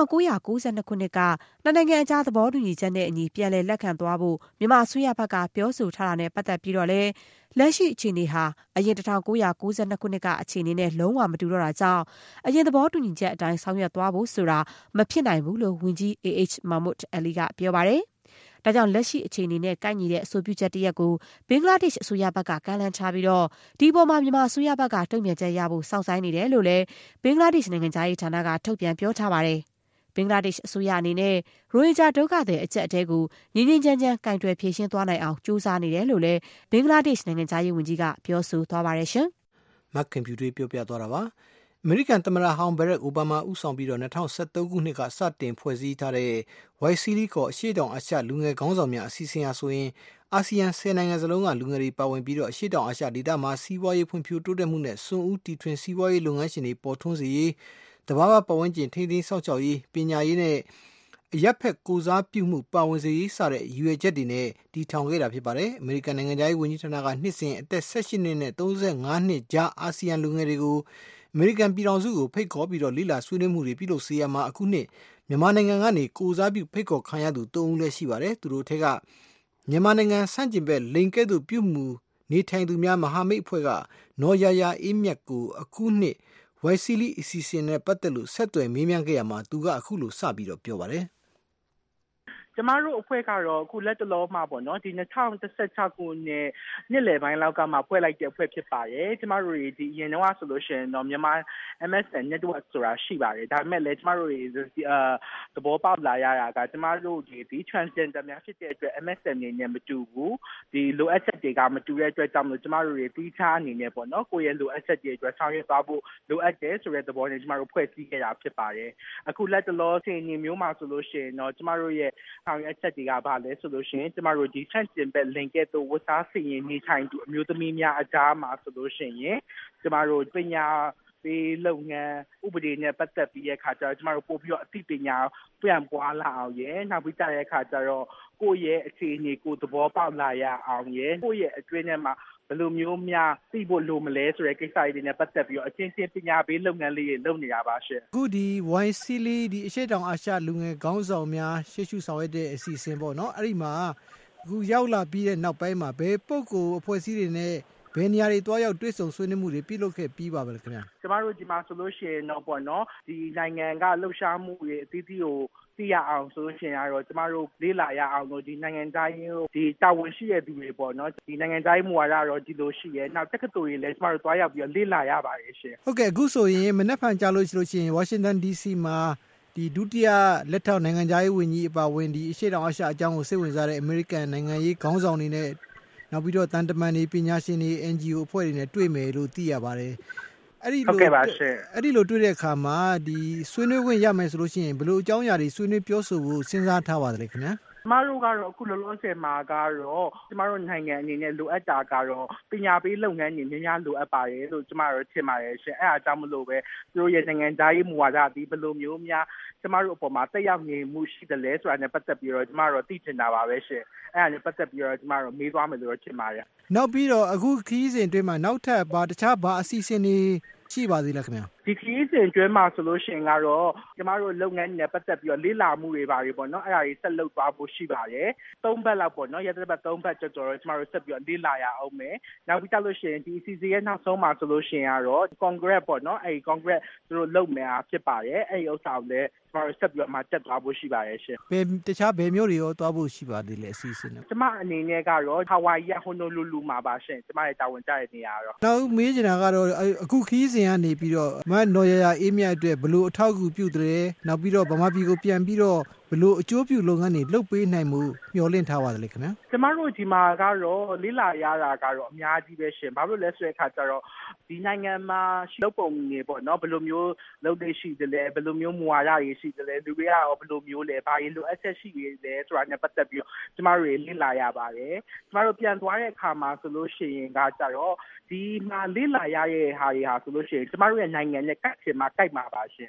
1992ခုနှစ်ကနိုင်ငံအကြားသဘောတူညီချက်နဲ့အညီပြန်လည်လက်ခံသွားဖို့မြန်မာအစိုးရဘက်ကပြောဆိုထားတာနဲ့ပတ်သက်ပြီးတော့လည်းလက်ရှိအခြေအနေဟာအရင်1992ခုနှစ်ကအခြေအနေနဲ့လုံးဝမတူတော့တာကြောင့်အရင်သဘောတူညီချက်အတိုင်းဆောင်ရွက်သွားဖို့ဆိုတာမဖြစ်နိုင်ဘူးလို့ဝန်ကြီး AH Mahmood Ali ကပြောပါတယ်။ဒါကြောင့်လက်ရှိအခြေအနေနဲ့ကိုက်ညီတဲ့အဆိုပြုချက်တရက်ကိုဘင်္ဂလားဒေ့ရှ်အစိုးရဘက်ကကမ်းလှမ်းထားပြီးတော့ဒီပေါ်မှာမြန်မာအစိုးရဘက်ကတုံ့ပြန်ချက်ရဖို့စောင့်ဆိုင်းနေတယ်လို့လည်းဘင်္ဂလားဒေ့ရှ်နိုင်ငံသားရေးဌာနကထုတ်ပြန်ပြောထားပါတယ်။ဘင်္ဂလားဒေ့ရှ်အစိုးရအနေနဲ့ရိုဟင်ဂျာဒုက္ခသည်အကျပ်အတဲကိုငြင်းငြင်းချမ်းချမ်းကင်တွယ်ဖြေရှင်းသွားနိုင်အောင်ကြိုးစားနေတယ်လို့လည်းဘင်္ဂလားဒေ့ရှ်နိုင်ငံသားရေးဝန်ကြီးကပြောဆိုသွားပါတယ်ရှင်။မက်ကွန်ပျူတာပြောပြသွားတာပါ။အမေရိကန်သမ္မတဟောင်းဘရက်အိုဘားမားဦးဆောင်ပြီးတော့2013ခုနှစ်ကစတင်ဖွဲ့စည်းထားတဲ့ YSEAL ခေါ်အရှေ့တောင်အာရှလူငယ်ခေါင်းဆောင်များအစီအစဉ်အဆိုရင်အာဆီယံ10နိုင်ငံစလုံးကလူငယ်တွေပါဝင်ပြီးတော့အရှေ့တောင်အာရှဒေသမှာစီးပွားရေးဖွံ့ဖြိုးတိုးတက်မှုနဲ့စွန့်ဦးတီထွင်စီးပွားရေးလုပ်ငန်းရှင်တွေပေါ်ထွန်းစေရေးတဘာဝပတ်ဝန်းကျင်ထိန်းသိမ်းစောင့်ရှောက်ရေးပညာရေးနဲ့အရက်ဖက်ကိုစားပြုမှုပါဝင်စေရေးစတဲ့ရည်ရွယ်ချက်တွေနဲ့တည်ထောင်ခဲ့တာဖြစ်ပါတယ်။အမေရိကန်နိုင်ငံသားရေးဝန်ကြီးဌာနကနှစ်စဉ်အသက်18နှစ်နဲ့35နှစ်ကြားအာဆီယံလူငယ်တွေကိုအမေရိကန်ပြည်ထောင်စုကိုဖိတ်ခေါ်ပြီးတော့လိလာဆွေးနွေးမှုတွေပြုလုပ်စေရမှာအခုနှစ်မြန်မာနိုင်ငံကနေကိုစားပြုဖိတ်ခေါ်ခံရသူ3ဦးလည်းရှိပါတယ်။သူတို့ထက်ကမြန်မာနိုင်ငံစန့်ကျင်ဘက်လိန်ကဲ့သို့ပြုမှုနေထိုင်သူများမဟာမိတ်အဖွဲ့ကနော်ယာယာအေးမြတ်ကိုအခုနှစ်YSEAL အစီအစဉ်နဲ့ပတ်သက်လို့ဆက်သွယ်မေးမြန်းခဲ့ရမှာသူကအခုလိုစပြီးတော့ပြောပါတယ်ကျမတို့အဖွဲ့ကတော့အခုလက်တလောမှာပေါ့နော်ဒီ2016ခုနှစ်လယ်ပိုင်းလောက်ကမှဖွဲ့လိုက်တဲ့အဖွဲ့ဖြစ်ပါတယ်ကျမတို့ဒီအရင်တော့ဆိုလို့ရှိရင်တော့မြန်မာ MSN network ဆိုတာရှိပါတယ်ဒါပေမဲ့လည်းကျမတို့သဘောပေါက်လာရတာကကျမတို့ဒီ transgender များဖြစ်တဲ့အတွက် MSN နေနဲ့မတူဘူးဒီလိုအပ်ချက်တွေကမတူတဲ့အတွက်ကြောင့်လို့ကျမတို့တီးခြားအနေနဲ့ပေါ့နော်ကိုယ့်ရဲ့လိုအပ်ချက်တွေအတွက်ဆောင်ရွက်သွားဖို့လိုအပ်တယ်ဆိုတဲ့သဘောနဲ့ကျမတို့ဖွဲ့စည်းခဲ့တာဖြစ်ပါတယ်အခုလက်တလောအခြေအနေမျိုးမှာဆိုလို့ရှိရင်တော့ကျမတို့ရဲ့ဆောင်ရွက်ချက်တွေကဘာလဲဆိုလို့ရှိရင်ကျမတို့ဒီဆန့်ကျင်ဘက်လင်ကဲ့သို့ဝတ်စားစီရင်နေထိုင်သူအမျိုးသမီးများအကြားမှာဆိုလို့ရှိရင်ကျမတို့ပညာပေးလုပ်ငန်းဥပဒေနဲ့ပတ်သက်ပြီးတဲ့အခါကျတော့ကျမတို့ပို့ပြီးတော့အသိပညာပြန့်ပွားလာအောင်ရယ်နောက်ပြီးတဲ့အခါကျတော့ကိုယ့်ရဲ့အခြေအနေကိုသဘောပေါက်လာရအောင်ရယ်ကိုယ့်ရဲ့အတွင်းထဲမှာဘယ်လိုမျိုးများသိဖို့လိုမလဲဆိုတဲ့ကိစ္စတွေနဲ့ပတ်သက်ပြီးတော့အချင်းချင်းပညာပေးလုပ်ငန်းလေးတွေလုပ်နေတာပါရှင်အခုဒီ YSEAL ဒီအရှေ့တောင်အာရှလူငယ်ခေါင်းဆောင်များရှေ့ရှုဆောင်ရွက်တဲ့အစီအစဉ်ပေါ့နော်အဲ့ဒီမှာအခုရောက်လာပြီးတဲ့နောက်ပိုင်းမှာဘယ်ပုဂ္ဂိုလ်အဖွဲ့အစည်းတွေနဲ့ဘယ်နေရာတွေတွားရောက်တွေ့ဆုံဆွေးနွေးမှုတွေပြုလုပ်ခဲ့ပြီးပါပဲခင်ဗျာကျမတို့ဒီမှာဆိုလို့ရှိရင်တော့ပေါ့နော်ဒီနိုင်ငံကလှုပ်ရှားမှုတွေအသီးသီးကိုသိရအောင်ဆိုလို့ရှိရင်တော့ကျမတို့လေ့လာရအောင်လို့ဒီနိုင်ငံသားရေးဒီတာဝန်ရှိတဲ့သူတွေပေါ့နော်ဒီနိုင်ငံသားရေးမူဝါဒတော့ဒီလိုရှိရဲနောက်တက္ကသိုလ်တွေလည်းကျမတို့တွားရောက်ပြီးတော့လေ့လာရပါတယ်ရှင်ဟုတ်ကဲ့အခုဆိုရင်မနက်ဖြန်ကြာလို့ရှိရင် Washington DC မှာဒီဒုတိယလက်ထောက်နိုင်ငံသားရေးဝန်ကြီးအပါအဝင်ဒီအရှေ့တောင်အာရှအကြောင်းကိုစိတ်ဝင်စားတဲ့ American နိုင်ငံရေးခေါင်းဆောင်တွေနဲ့နောက်ပြီးတော့တန်တမန်တွေပညာရှင်တွေ NGO အဖွဲ့တွေနဲ့တွေ့မယ်လို့သိရပါတယ်အဲ့ဒီလိုတွေ့တဲ့အခါမှာဒီဆွေးနွေးခွင့်ရမယ်ဆိုလို့ရှိရင်ဘယ်လိုအကြောင်းအရာတွေဆွေးနွေးပြောဆိုဖို့စဉ်းစားထားပါသလဲခင်ဗျာကျမတို့ကတော့အခုလောလောဆယ်မှာကတော့ကျမတို့နိုင်ငံအနေနဲ့လိုအပ်တာကတော့ပညာပေးလုပ်ငန်းတွေများလိုအပ်ပါတယ်လို့ကျမတို့ထင်ပါတယ်ရှင်အဲအားကြောင့်မလို့ပဲသူတို့ရဲ့နိုင်ငံသားရေးမူဝါဒဒီဘယ်လိုမျိုးများကျမတို့အပေါ်မှာတက်ရောက်နေမှုရှိတယ်လဲဆိုတာနဲ့ပတ်သက်ပြီးတော့ကျမတို့သိချင်တာပါပဲရှင်အဲအားနဲ့ပတ်သက်ပြီးတော့ကျမတို့မေးသွားမယ်လို့ထင်ပါတယ်နောက်ပြီးတော့အခုခရီးစဉ်အတွင်းမှာနောက်ထပ်တခြားအစီအစဉ်တွေရှိပါသေးလားခင်ဗျာဒီခရီးစဉ်အတွင်းမှာဆိုလို့ရှိရင်ကတော့ကျမတို့လုပ်ငန်းနဲ့ပတ်သက်ပြီးတော့လေ့လာမှုတွေပါတွေပေါ့နော်အဲ့ဒါတွေဆက်လုပ်သွားဖို့ရှိပါတယ်3ဘက်လောက်ပေါ့နော်ရက်တစ်ပတ်3ဘက်ကျော်တော့ကျမတို့ဆက်ပြီးတော့လေ့လာရအောင်မယ်နောက်ပြီးတော့လို့ရှိရင်ဒီ season ရဲ့နောက်ဆုံးမှာဆိုလို့ရှိရင်ကတော့ Congress ပေါ့နော်အဲ့ဒီ Congress သူတို့လုပ်မယ်ဖြစ်ပါတယ်အဲ့ဒီဥစ္စာကိုလည်းကျမတို့ဆက်ပြီးတော့မှတက်သွားဖို့ရှိပါတယ်ရှင်တခြားဘယ်မျိုးတွေရောသွားဖို့ရှိပါသေးလဲအစီအစဉ်နဲ့ကျမအနေနဲ့ကတော့ Hawaii ရ Honolulu မှာပါရှင်ကျမရဲ့တာဝန်ကျတဲ့နေရာကတော့နောက်မေးချင်တာကတော့အခုခရီးစဉ်ကနေပြီးတော့နော်ယာယာအေးမြတ်အတွက်ဘလို့အထောက်အကူပြုတယ်နောက်ပြီးတော့ဗမာပြည်ကိုပြန်ပြီးတော့ဘလို့အကျိုးပြုလုပ်ငန်းတွေလုပ်ပေးနိုင်မှုမျှော်လင့်ထားပါတယ်လေခင်ဗျာကျမတို့ဒီမှာကတော့လေ့လာရတာကတော့အများကြီးပဲရှင်ဘာလို့လဲဆိုတဲ့အခါကျတော့ဒီနိုင်ငံမှာလုပ်ပုံတွေပေါ့နော်ဘယ်လိုမျိုးလုပ်နေရှိတယ်လဲဘယ်လိုမျိုးမူဝါဒတွေရှိတယ်လဲလူတွေကရောဘယ်လိုမျိုးလဲဘာရင်လိုအပ်ချက်ရှိနေလဲဆိုတာနဲ့ပတ်သက်ပြီးတော့ကျမတို့လေ့လာရပါတယ်ကျမတို့ပြန်သွားတဲ့အခါမှာဆိုလို့ရှိရင်ကကြတော့ဒီမှာလေ့လာရတဲ့ဟာတွေဟာဆိုလို့ရှိရင်ကျမတို့ရဲ့နိုင်ငံနဲ့ကိုက်ချင်မှာကိုက်မှာပါရှင်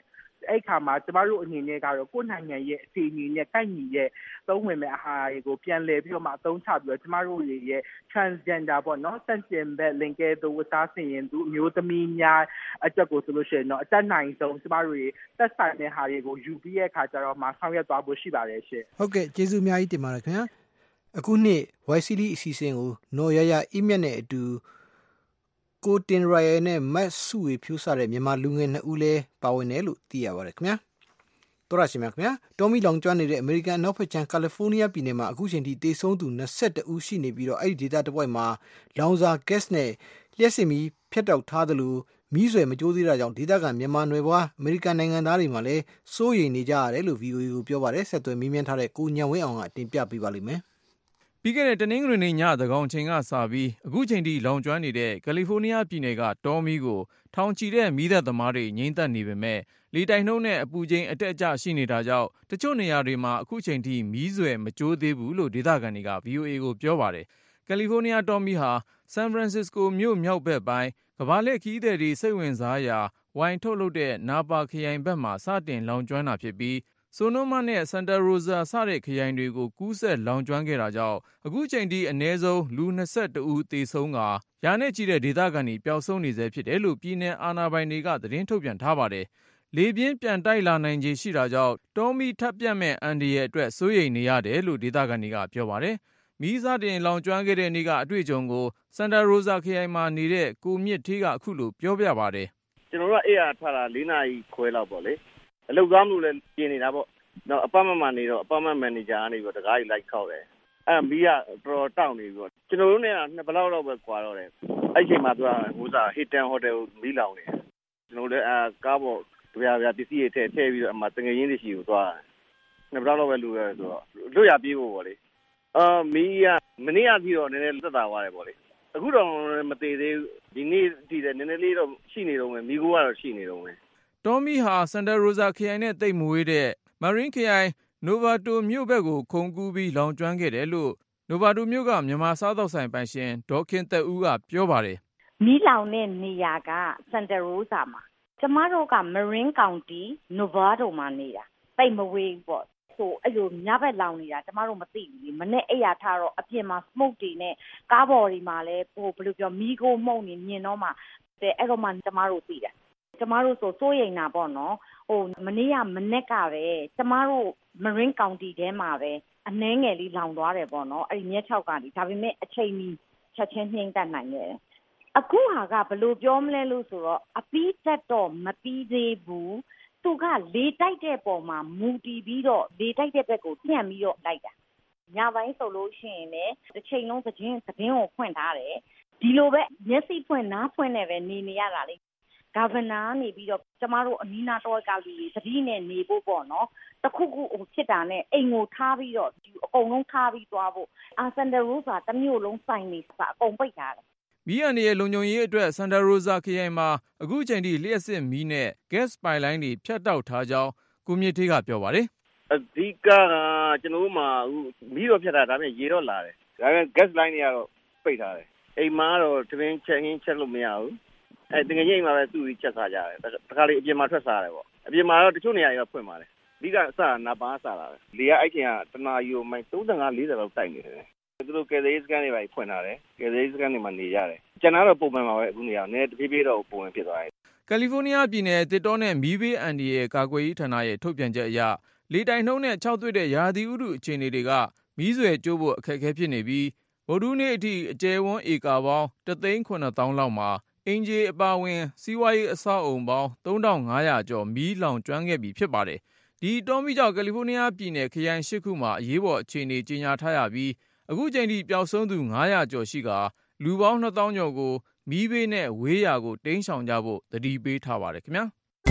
အဲ့ခါမှာကျမတို့အနေနဲ့ကတော့ကိုယ်နိုင်ငံရဲ့အခြေအနေနဲ့ကိုက်ညီရဲ့သုံးဝင်မဲ့အဟာတွေကိုပြန်လည်ပြီးတော့မှအသုံးချပြီးတော့ကျမတို့ရဲ့ transgender ပေါ့နော်စန့်ကျင်ဘက်လင်ကဲသူဝတ်သားဆင်ရင်သူအမျိုးသမီးများအတွက်ကိုဆိုလို့ရှိရင်တော့အတက်နိုင်ဆုံးကျမတို့ရဲ့သက်ဆိုင်တဲ့ဟာတွေကိုယူပြီးရဲ့အခါကျတော့မှဆောင်ရွက်သွားဖို့ရှိပါတယ်ရှင်ဟုတ်ကဲ့ကျေးဇူးအများကြီးတင်ပါတယ်ခင်ဗျာအခုနှစ် YCD အစီအစဉ်ကိုနော်ရရအီးမြက်နဲ့အတူကိုတင်ရိုင်နဲ့မတ်စုဝေဖြိုးစားတဲ့မြန်မာလူငယ်2ဦးလည်းပါဝင်တယ်လို့သိရပါတယ်ခင်ဗျာတော်ရရှိမြခင်ဗျာတော်မီလောင်ကျွမ်းနေတဲ့အမေရိကန်အနောက်ဘက်ခြမ်းကယ်လီဖိုးနီးယားပြည်နယ်မှာအခုချိန်ထိတေဆုံးသူ22ဦးရှိနေပြီးတော့အဲ့ဒီဒေသတစ်ဝိုက်မှာလောင်စာ gas နဲ့လျှက်စစ်မီးဖျက်တောက်ထားသလိုမီးဆွဲမကြိုးသေးတာကြောင့်ဒေသခံမြန်မာနွယ်ဘွားအမေရိကန်နိုင်ငံသားတွေမှာလည်းစိုးရိမ်နေကြရတယ်လို့ VOA ကိုပြောပါတယ်ဆက်သွယ်မီးမြန်းထားတဲ့ကိုညံဝင်းအောင်ကတင်ပြပေးပါလိမ့်မယ်ပြီးခဲ့တဲ့တနင်္ဂနွေနေ့ညသကောင်ချိန်ကစပြီးအခုချိန်ထိလောင်ကျွမ်းနေတဲ့ကယ်လီဖိုးနီးယားပြည်နယ်ကတောမီးကိုထောင်ချီတဲ့မီးသတ်သမားတွေငြိမ်းသတ်နေပေမဲ့လေတိုက်နှုန်းနဲ့အပူချိန်အတက်အကျရှိနေတာကြောင့်တချို့နေရာတွေမှာအခုချိန်ထိမီးဆွဲမကြိုးသေးဘူးလို့ဒေသခံတွေက VOA ကိုပြောပါတယ်ကယ်လီဖိုးနီးယားတောမီးဟာဆန်ဖရန်စစ္စကိုမြို့မြောက်ဘက်ပိုင်းကမ္ဘာလှည့်ခရီးသည်တွေစိတ်ဝင်စားရာဝိုင်ထုတ်လုပ်တဲ့နာပါခရိုင်ဘက်မှာစတင်လောင်ကျွမ်းတာဖြစ်ပြီးဆိုနိုမာနဲ့စန်တာရိုဇာစတဲ့ခရိုင်တွေကိုကူးစက်လောင်ကျွမ်းခဲ့တာကြောင့်အခုချိန်ထိအနည်းဆုံးလူ22ဦးသေဆုံးကရာနဲ့ချီတဲ့ဒေသခံတွေပျောက်ဆုံးနေဆဲဖြစ်တယ်လို့ပြည်내အာဏာပိုင်တွေကသတင်းထုတ်ပြန်ထားပါတယ်။လေပြင်းပြန်တိုက်လာနိုင်ခြေရှိတာကြောင့်တောမီထပ်ပြတ်မဲ့အန္တရာယ်အတွက်စိုးရိမ်နေရတယ်လို့ဒေသခံတွေကပြောပါတယ်။မီးစတင်လောင်ကျွမ်းခဲ့တဲ့နေ့ကအတွေ့အကြုံကိုစန်တာရိုဇာခရိုင်မှာနေတဲ့ကိုမြင့်ထေးကအခုလိုပြောပြပါတယ်။ကျွန်တော်တို့ကအေးရထားတာ4နာရီခွဲလောက်ပေါ့လေ။အလုပ်သားမှုလည်းပြင်နေတာပေါ့နော်အပတ်မှန်နေတော့အပတ်မှန်မန်နေဂျာကနေပြီးတော့တကားကြီးလိုက်ခောက်တယ်အဲ့မီးကတော်တောက်နေပြီးတော့ကျွန်တော်တို့နဲ့ကနှစ်ဘလောက်တော့ပဲကွာတော့တယ်အဲ့ချိန်မှာသူကဟိုစားဟစ်တန်ဟိုတယ်ကိုမီးလောင်နေကျွန်တော်လည်းကားပေါ်ဗျာပစ္စည်းတွေထည့်ပြီးတော့အမှတငယ်ချင်းတွေရှိကိုသွားနှစ်ဘလောက်တော့ပဲလူရဲဆိုတော့လွတ်ရပြေးဖို့ပေါ့လေမီးကမနေ့ကပြီးတော့နည်းနည်းသက်သာသွားတယ်ပေါ့လေအခုတော့မသေးသေးဘူးဒီနေ့တည်တယ်နည်းနည်းလေးတော့ရှိနေတော့မယ်မီးကိုကတော့ရှိနေတော့မယ်တောမီဟာစန်တာရိုဇာခရိုင်နဲ့တိတ်မဝေးတဲ့မာရင်းခရိုင်နိုဗာတိုမြို့ဘက်ကိုခုန်ကူးပြီးလောင်ကျွမ်းခဲ့တယ်လို့နိုဗာတိုမြို့ကမြန်မာစားသောက်ဆိုင်ပိုင်ရှင်ဒေါခင်သက်ဦးကပြောပါတယ်မီးလောင်တဲ့နေရာကစန်တာရိုဇာမှာကျမတို့ကမရင်းကောင်တီနိုဗာတိုမှာနေတာတိတ်မဝေးပေါ့ဆိုအဲ့လိုညဘက်လောင်နေတာကျမတို့မသိဘူးမနေ့အဲ့ရထားတော့အပြင်မှာ smoke တွေနဲ့ကားပေါ်တွေမှာလည်းဟိုဘယ်လိုပြောမီးကိုမှုန့်နေမြင်တော့မှအဲ့တော့မှကျမတို့သိတယ်ကျမတို့ဆိုစိုးရိမ်တာပေါ့နော်ဟိုမနေ့ကမနေ့ကပဲကျမတို့မရင်းကောင်တီထဲမှာပဲအနှဲငယ်လေးလောင်သွားတယ်ပေါ့နော်အဲ့ဒီမြက်6ကနေဒါပေမဲ့အချိန်မီချက်ချင်းနှိမ့်တတ်နိုင်တယ်အခုဟာကဘယ်လိုပြောမလဲလို့ဆိုတော့အပီးတက်တော့မပြီးသေးဘူးသူကလေတိုက်တဲ့ပုံမှာမူတည်ပြီးတော့လေတိုက်တဲ့ဘက်ကိုပြန်ပြီးတော့လိုက်တာညပိုင်းဆိုလို့ရှိရင်လည်းတစ်ချိန်လုံးသတင်းကိုဖွင့်ထားတယ်ဒီလိုပဲမျက်စိဖွင့်နားဖွင့်နဲ့ပဲနေရတာလေဂါဗနာနေပြီးတော့ကျမတို့အနီးနားတော့ကလူတွေသတိနဲ့နေဖို့ပေါ့နော်တခုခုဖြစ်တာနဲ့အိမ်ကိုထားပြီးတော့ဒီအကုန်လုံးထားပြီးသွားဖို့အာစန်တာရိုဇာတစ်မျိုးလုံးစိုင်းနေစအကုန်ပိတ်ထားတယ်မီးအန္တရာယ်လုံခြုံရေးအတွက်စန်တာရိုဇာခရိုင်မှာအခုချိန်ထိလျှက်စစ်မီးနဲ့ gas pipeline တွေဖြတ်တောက်ထားကြောင်းကိုမြင့်ထေးကပြောပါတယ်အဓိကကျွန်တော်တို့မှာမီးတော့ဖြတ်တာဒါပေမဲ့ရေတော့လာတယ်ဒါပေမဲ့ gas line တွေကတော့ပိတ်ထားတယ်အိမ်မှာတော့တပင်းချက်လို့မရဘူးတကယ်ကြီးအိမ်မှာပဲသူ့ပြီးချက်စားကြတယ်တခါလေအပြင်မှာထွက်စားရတယ်ပေါ့အပြင်မှာတော့တချို့နေရာတွေဖွင့်ပါတယ်အဓိကစနာပါစားတာပဲလေကအဲ့ချိန်ကတနာယူမိုင်35-40လောက်တိုက်နေတယ်သူတို့ကယ်ဆယ်ရေးစခန်းတွေပဲဖွင့်ထားတယ်ကယ်ဆယ်ရေးစခန်းတွေမှာနေရတယ်ကျန်တော့ပုံမှန်ပါပဲအခုနေရာနည်းတဖြည်းဖြည်းတော့ပုံမှန်ဖြစ်သွားတယ်ကယ်လီဖိုးနီးယားပြည်နယ်တစ်တောနဲ့မီးဘေးအန္တရာယ်ကာကွယ်ရေးဌာနရဲ့ထုတ်ပြန်ချက်အရလေတိုက်နှုန်းနဲ့6သွေ့တဲ့ရာသီဥတုအခြေအနေတွေကမီးဆွဲကျိုးဖို့အခက်အခဲဖြစ်နေပြီးဗုဒ္ဓနေ့အထိအကျယ်ဝန်းဧကပေါင်း1,900,000လောက်မှာအင်ဂျီအပါဝင်စီးပွားရေးအဆောက်အုံပေါင်း3,500ကျော်မီးလောင်ကျွမ်းခဲ့ပြီဖြစ်ပါတယ်ဒီတောမီးကြောင့်ကယ်လီဖိုးနီးယားပြည်နယ်ခရိုင်8ခုမှာအရေးပေါ်အခြေအနေကြေညာထားရပြီးအခုချိန်ထိပျောက်ဆုံးသူ900ကျော်ရှိကလူပေါင်း2,000ကျော်ကိုမီးဘေးနဲ့ဝေးရာကိုတိမ်းရှောင်ကြဖို့သတိပေးထားပါတယ်ခင်ဗျာ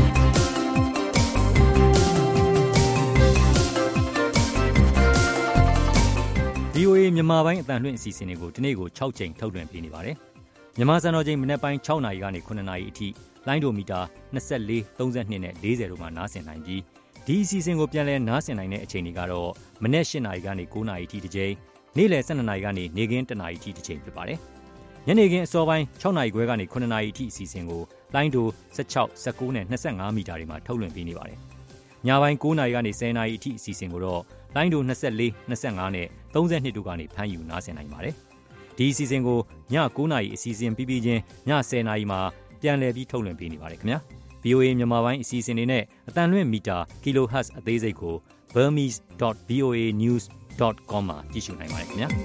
VOA မြန်မာပိုင်းအသံလွှင့်အစီအစဉ်တွေကိုဒီနေ့ကို6ချိန်ထုတ်လွှင့်ပေးနေပါတယ်မြန်မာစံတော်ချိန်မနေ့ပိုင်း6နာရီကနေ9နာရီအထိလိုင်းဒိုမီတာ24 32နဲ့40တို့မှာနားဆင်နိုင်ပြီးဒီအစီအစဉ်ကိုပြန်လည်နားဆင်နိုင်တဲ့အချိန်တွေကတော့မနေ့8နာရီကနေ9နာရီအထိတစ်ချိန်နေ့လယ်12နာရီကနေနေ့ခင်း1နာရီအထိတစ်ချိန်ဖြစ်ပါတယ်ညနေခင်းအစောပိုင်း6နာရီခွဲကနေ9နာရီအထိအစီအစဉ်ကိုလိုင်းဒို16 19နဲ့25မီတာတွေမှာထုတ်လွှင့်ပေးနေပါတယ်ညပိုင်း9နာရီကနေ10နာရီအထိအစီအစဉ်ကိုတော့လိုင်းဒို24 25နဲ့32တို့ကနေဖမ်းယူနားဆင်နိုင်ပါတယ်ဒီအစီအစဉ်ကိုည9နာရီအစီအစဉ်ပြီးချင်းည10နာရီမှာပြန်လည်ပြီးထုတ်လွှင့်ပေးနေပါတယ်ခင်ဗျာ VOA မြန်မာပိုင်းအစီအစဉ်တွေနဲ့အတန်လွင့်မီတာ kilohertz အသေးစိတ်ကို burmese.voanews.com မှာကြည့်ရှုနိုင်ပါတယ်ခင်ဗျာ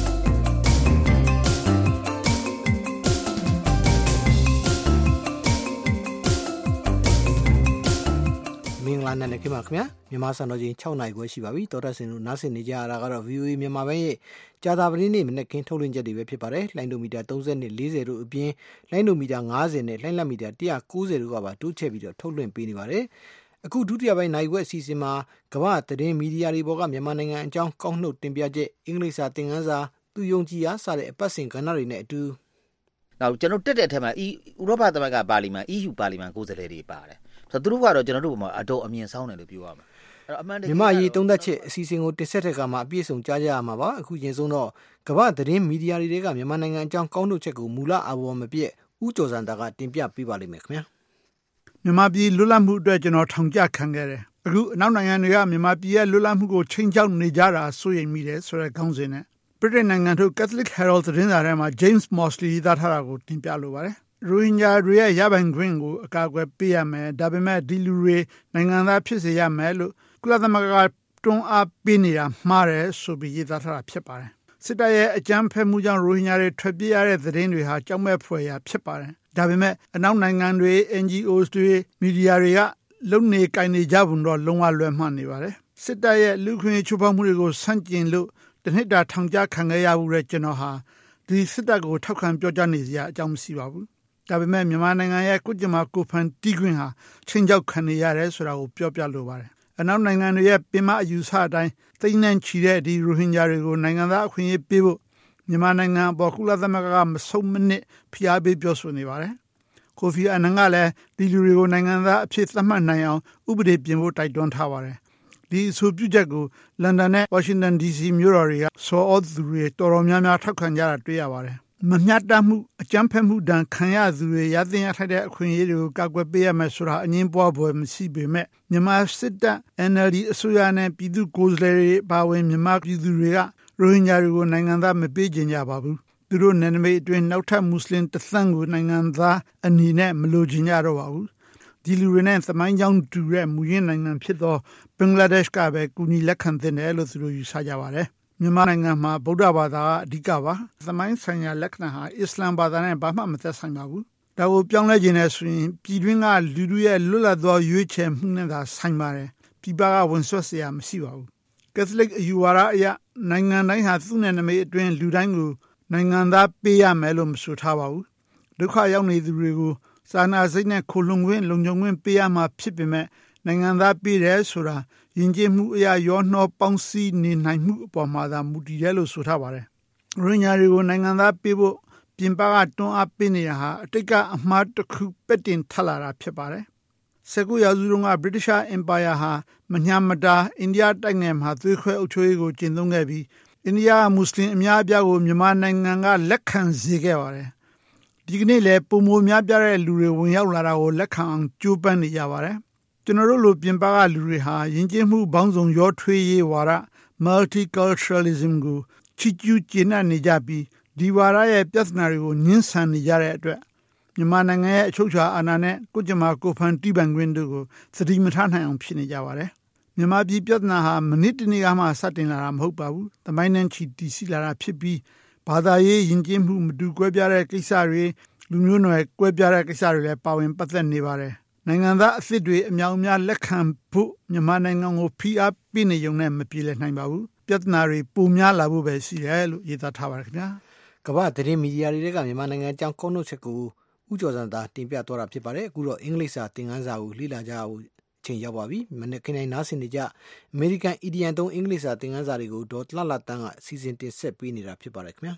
မင်္ဂလာနံနက်ခင်းပါခင်ဗျာမြန်မာစံတော်ချိန်6နာရီခွဲရှိပါပြီတော်တက်စင်တို့နားဆင်နေကြရတာကတော့ VOA မြန်မာပိုင်းရဲ့ကြာသာပတေးနေ့မနေ့ကင်းထုတ်လွှင့်ချက်တွေပဲဖြစ်ပါတယ်လိုင်းဒိုမီတာ30နဲ့40တို့အပြင်လိုင်းဒိုမီတာ50နဲ့လိုင်းလက်မီတာ190တို့ကပါတိုးချဲ့ပြီးတော့ထုတ်လွှင့်ပေးနေပါတယ်အခုဒုတိယပိုင်းနိုင်ခွဲအစီအစဉ်မှာကမ္ဘာသတင်းမီဒီယာတွေပေါ်ကမြန်မာနိုင်ငံအကြောင်းကောက်နှုတ်တင်ပြချက်အင်္ဂလိပ်စာသင်ခန်းစာသူယုံကြည်အားစတဲ့အပတ်စဉ်ကဏ္ဍတွေနဲ့အတူနောက်ကျွန်တော်တက်တဲ့အထက်မှာဥရောပသမဂ္ဂပါလီမန် EU ပါလီမန်ကိုယ်စားလှယ်တွေပါတယ်ဆိုတော့သူတို့ကတော့ကျွန်တော်တို့ပေါ်မှာအတော်အမြင်ဆောင်တယ်လို့ပြောရမှာမြန်မာရေးသုံးသက်ချက်အစီအစဉ်ကိုတင်ဆက်တဲ့ကမှာအပြည့်စုံကြားကြရမှာပါအခုရင်ဆုံးတော့ကမ္ဘာသတင်းမီဒီယာတွေကမြန်မာနိုင်ငံအကြောင်းကောက်နှုတ်ချက်ကိုမူလအဘော်မပြည့်ဦးကျော်စံတာကတင်ပြပေးပါလိမ့်မယ်ခင်ဗျာမြန်မာပြည်လွတ်လပ်မှုအတွက်ကျွန်တော်ထောင်ကျခံခဲ့တယ်အခုအနောက်နိုင်ငံတွေကမြန်မာပြည်ရဲ့လွတ်လပ်မှုကိုချိန်ချောက်နေကြတာစိုးရိမ်မိတယ်ဆိုတဲ့ခေါင်းစဉ်နဲ့ဗြိတိန်နိုင်ငံထုတ် Catholic Herald သတင်းစာထဲမှာ James Mosley ရေးသားထားတာကိုတင်ပြလိုပါတယ်ရိုဟင်ဂျာတွေရဲ့ရပိုင်ခွင့်ကိုအကာအကွယ်ပေးရမယ်ဒါပေမဲ့ဒီလူတွေနိုင်ငံသားဖြစ်စေရမယ်လို့ကုလသမဂ္ဂကတွန်းအားပေးနေတာမှားတယ်ဆိုပြီးရေးသားထားတာဖြစ်ပါတယ်စစ်တပ်ရဲ့အကြမ်းဖက်မှုကြောင့်ရိုဟင်ဂျာတွေထွက်ပြေးရတဲ့သတင်းတွေဟာကြောက်မဲ့ဖွယ်ရာဖြစ်ပါတယ်ဒါပေမဲ့အနောက်နိုင်ငံတွေ NGOs တွေမီဒီယာတွေကလုံနေကိုင်နေကြဘူးတော့လုံးဝလွယ်မှန်နေပါတယ်စစ်တပ်ရဲ့လူခွင့်ချိုးဖောက်မှုတွေကိုဆန့်ကျင်လို့တနစ်တာထောင်ချခံခဲ့ရမှုတဲ့ကျွန်တော်ဟာဒီစစ်တပ်ကိုထောက်ခံပြောကြားနေစရာအကြောင်းမရှိပါဘူးဒါပေမဲ့မြန်မာနိုင်ငံရဲ့ကုကျမကိုဖန်တီးခွင့်ဟာချင်းချောက်ခံနေရတယ်ဆိုတာကိုပြောပြလိုပါတယ်အနောက်နိုင်ငံတွေရဲ့ပင်မအယူဆအတိုင်းသိန်းနဲ့ချီတဲ့ဒီရိုဟင်ဂျာတွေကိုနိုင်ငံသားအခွင့်အရေးပေးဖို့မြန်မာနိုင်ငံပေါ်ကုလသမဂ္ဂကမဆုံးမနစ်ဖိအားပေးပြောဆိုနေပါတယ်ကိုဖီအာနန်ကလည်းဒီလူတွေကိုနိုင်ငံသားအဖြစ်သတ်မှတ်နိုင်အောင်ဥပဒေပြင်ဖို့တိုက်တွန်းထားပါတယ်ဒီအဆိုပြုချက်ကိုလန်ဒန်နဲ့ဝါရှင်တန် DC မြို့တော်တွေကစောသူတွေတော်တော်များများထောက်ခံကြတာတွေ့ရပါတယ်မမျှတမှုအကြမ်းဖက်မှုဒဏ်ခံရသူတွေရသင့်ရထိုက်တဲ့အခွင့်အရေးတွေကိုကာကွယ်ပေးရမယ်ဆိုတာအငြင်းပွားဖွယ်မရှိပေမဲ့မြန်မာစစ်တပ် NLD အစိုးရနဲ့ပြည်သူ့ကိုယ်စားလှယ်တွေပါဝင်မြန်မာပြည်သူတွေကရိုဟင်ဂျာတွေကိုနိုင်ငံသားမပေးကြကြပါဘူးသူတို့နယ်နိမိတ်အတွင်းနောက်ထပ်မွတ်စလင်တစ်သန်းကိုနိုင်ငံသားအနေနဲ့မလိုချင်ကြတော့ပါဘူးဒီလူတွေနဲ့သမိုင်းကြောင်းတူတဲ့မူရင်းနိုင်ငံဖြစ်သောဘင်္ဂလားဒေ့ရှ်ကပဲကူညီလက်ခံတဲ့တယ်လို့သူတို့ယူဆကြပါတယ်မြန်မာနိုင်ငံမှာဗုဒ္ဓဘာသာကအဓိကပါသမိုင်းဆိုင်ရာလက္ခဏာဟာအစ္စလာမ်ဘာသာနဲ့ဘာမှမသက်ဆိုင်ပါဘူးဒါကိုပြောင်းလဲခြင်းနဲ့ဆိုရင်ပြည်တွင်းကလူတွေရဲ့လွတ်လပ်သောရွေးချယ်မှုနဲ့သာဆိုင်ပါတယ်ပြည်ပကဝန်ဆွတ်เสียမရှိပါဘူးကက်သလစ်အယူဝါဒအရနိုင်ငံတိုင်းဟာသူ့နယ်နိမိတ်အတွင်းလူတိုင်းကိုနိုင်ငံသားပေးရမယ်လို့မဆိုထားပါဘူးဒုက္ခရောက်နေသူတွေကိုစာနာစိတ်နဲ့ခိုလှုံခွင့်လုံခြုံခွင့်ပေးရမှာဖြစ်ပေမဲ့နိုင်ငံသားပေးတယ်ဆိုတာယဉ်ကျေးမှုအရာရောနှောပေါင်းစည်းနေနိုင်မှုအပေါ်မှာသာမူတည်တယ်လို့ဆိုထားပါတယ်ရိုဟင်ဂျာတွေကိုနိုင်ငံသားပေးဖို့ပြင်ပကတွန်းအားပေးနေတာဟာအတိတ်ကအမှားတစ်ခုပက်တင်ထပ်လာတာဖြစ်ပါတယ်19ရာစုတုန်းက British Empire ဟာမညာမတာအိန္ဒိယတိုက်ငယ်မှာသွေးခွဲအုပ်ချုပ်ရေးကိုကျင့်သုံးခဲ့ပြီးအိန္ဒိယမွတ်စလင်အများအပြားကိုမြန်မာနိုင်ငံကလက်ခံစေခဲ့ပါတယ်ဒီကနေ့လည်းပုံမများပြတဲ့လူတွေဝင်ရောက်လာတာကိုလက်ခံအောင်ကြိုးပမ်းနေကြပါတယ်ကျွန်တော်တို့လိုပြင်ပကလူတွေဟာယဉ်ကျေးမှုပေါင်းစုံရောထွေးရေးဝါဒ multiculturalism ကိုချီးကျူးကျေနပ်နေကြပြီးဒီဝါဒရဲ့ပြဿနာတွေကိုညှင်းဆန်နေကြတဲ့အတွက်မြန်မာနိုင်ငံရဲ့အချုပ်အခြာအာဏာနဲ့ကိုကျမကိုဖန်တီးပန်ခွင့်တို့ကိုသတိမထားနိုင်အောင်ဖြစ်နေကြပါတယ်မြန်မာပြည်ပြဿနာဟာမနစ်တနေ့ကမှစတင်လာတာမဟုတ်ပါဘူးသမိုင်းနဲ့ချီတည်ရှိလာတာဖြစ်ပြီးဘာသာရေးယဉ်ကျေးမှုမတူကွဲပြားတဲ့ကိစ္စတွေလူမျိုးနွယ်ကွဲပြားတဲ့ကိစ္စတွေလည်းပါဝင်ပတ်သက်နေပါတယ်နိုင်ငံသားအသစ်တွေအများအများလက်ခံဖို့မြန်မာနိုင်ငံကိုဖိအားပေးနေုံနဲ့မပြေလည်နိုင်ပါဘူးပြဿနာတွေပိုများလာဖို့ပဲရှိတယ်လို့ရေးသားထားပါတယ်ခင်ဗျာကမ္ဘာသတင်းမီဒီယာတွေကမြန်မာနိုင်ငံအကြောင်းကောက်နှုတ်ချက်ကိုဦးကျော်စံသာတင်ပြသွားတာဖြစ်ပါတယ်အခုတော့အင်္ဂလိပ်စာသင်ခန်းစာကိုလေ့လာကြဖို့အချိန်ရောက်ပါပြီမနေ့ကနေ့နားဆင်နေကြအမေရိကန်အီဒီယံသုံးအင်္ဂလိပ်စာသင်ခန်းစာတွေကိုဒေါ်လှလှတန်းကစီစဉ်တင်ဆက်ပေးနေတာဖြစ်ပါတယ်ခင်ဗျာ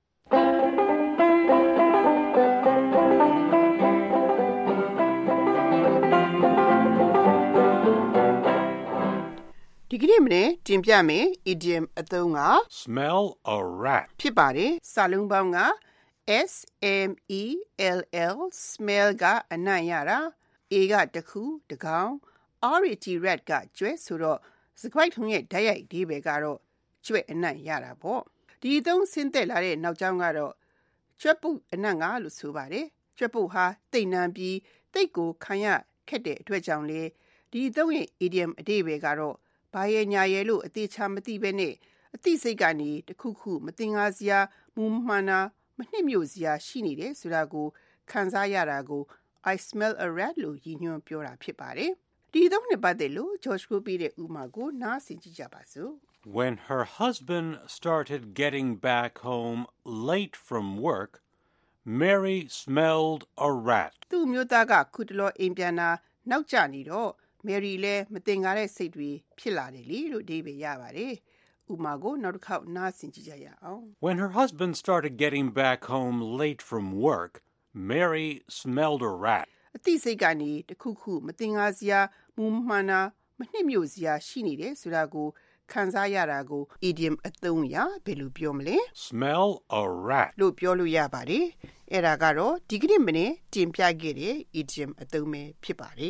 ဒီကနေ့မနေ့တင်ပြမယ် idiom အသုံးက smell a rat ဖြစ်ပါတယ်စာလုံးပေါင်းက SMELL smell ကအနံ့ရတာ A ကတစ်ခုတစ်ကောင် RET red ကကျွဲဆိုတော့စကွိုက်ထုံရဲ့ဓာတ်ရိုက်ဒီပဲကတော့ကျွဲအနံ့ရတာပေါ့ဒီသုံးဆင်းသက်လာတဲ့နောက်ကြောင်းကတော့ကျွဲပုတ်အနံ့ကလို့ဆိုပါတယ်ကျွဲပုတ်ဟာတိတ်နန်းပြီးတိတ်ကိုခံရခက်တဲ့အတွက်ကြောင့်လေဒီသုံးရဲ့ idiom အဓိပ္ပာယ်ကတော့ဘာရဲ့ညာရဲ့လို့အသေးချာမသိပဲနဲ့အသိစိတ်ကနေတခုခုမတင်ငါစရာမူမှန်တာမနှစ်မြို့စရာရှိနေတယ်ဆိုတာကိုခံစားရတာကို I smell a rat လို့ရည်ညွှန်းပြောတာဖြစ်ပါတယ်ဒီသုံးနဲ့ပတ်သက်လို့ George ကိုပြတဲ့ဥမာကိုနားဆင်ကြည့်ကြပါစို့ When her husband started getting back home late from work, Mary smelled a rat. သူ့မျိုးသားကခုတလောအိမ်ပြန်တာနောက်ကျနေတော့ Mary လည်းမတင်ကားတဲ့စိတ်တွေဖြစ်လာတယ်လေလို့အဓိပ္ပာယ်ရပါတယ်ဥမာကိုနောက်တစ်ခေါက်နားဆင်ကြည့်ကြရအောင် When her husband started getting back home late from work, Mary smelled a rat. အသိစိတ်ကနေတခုခုမတင်ကားစရာမူမှန်တာမနှစ်မြို့စရာရှိနေတယ်ဆိုတာကိုခံစားရတာကို idiom အသုံးအရဘယ်လိုပြောမလဲ Smell a rat. လို့ပြောလို့ရပါတယ်အဲ့ဒါကတော့ဒီကနေ့မနေ့တင်ပြခဲ့တဲ့ idiom အသုံးပဲဖြစ်ပါတယ်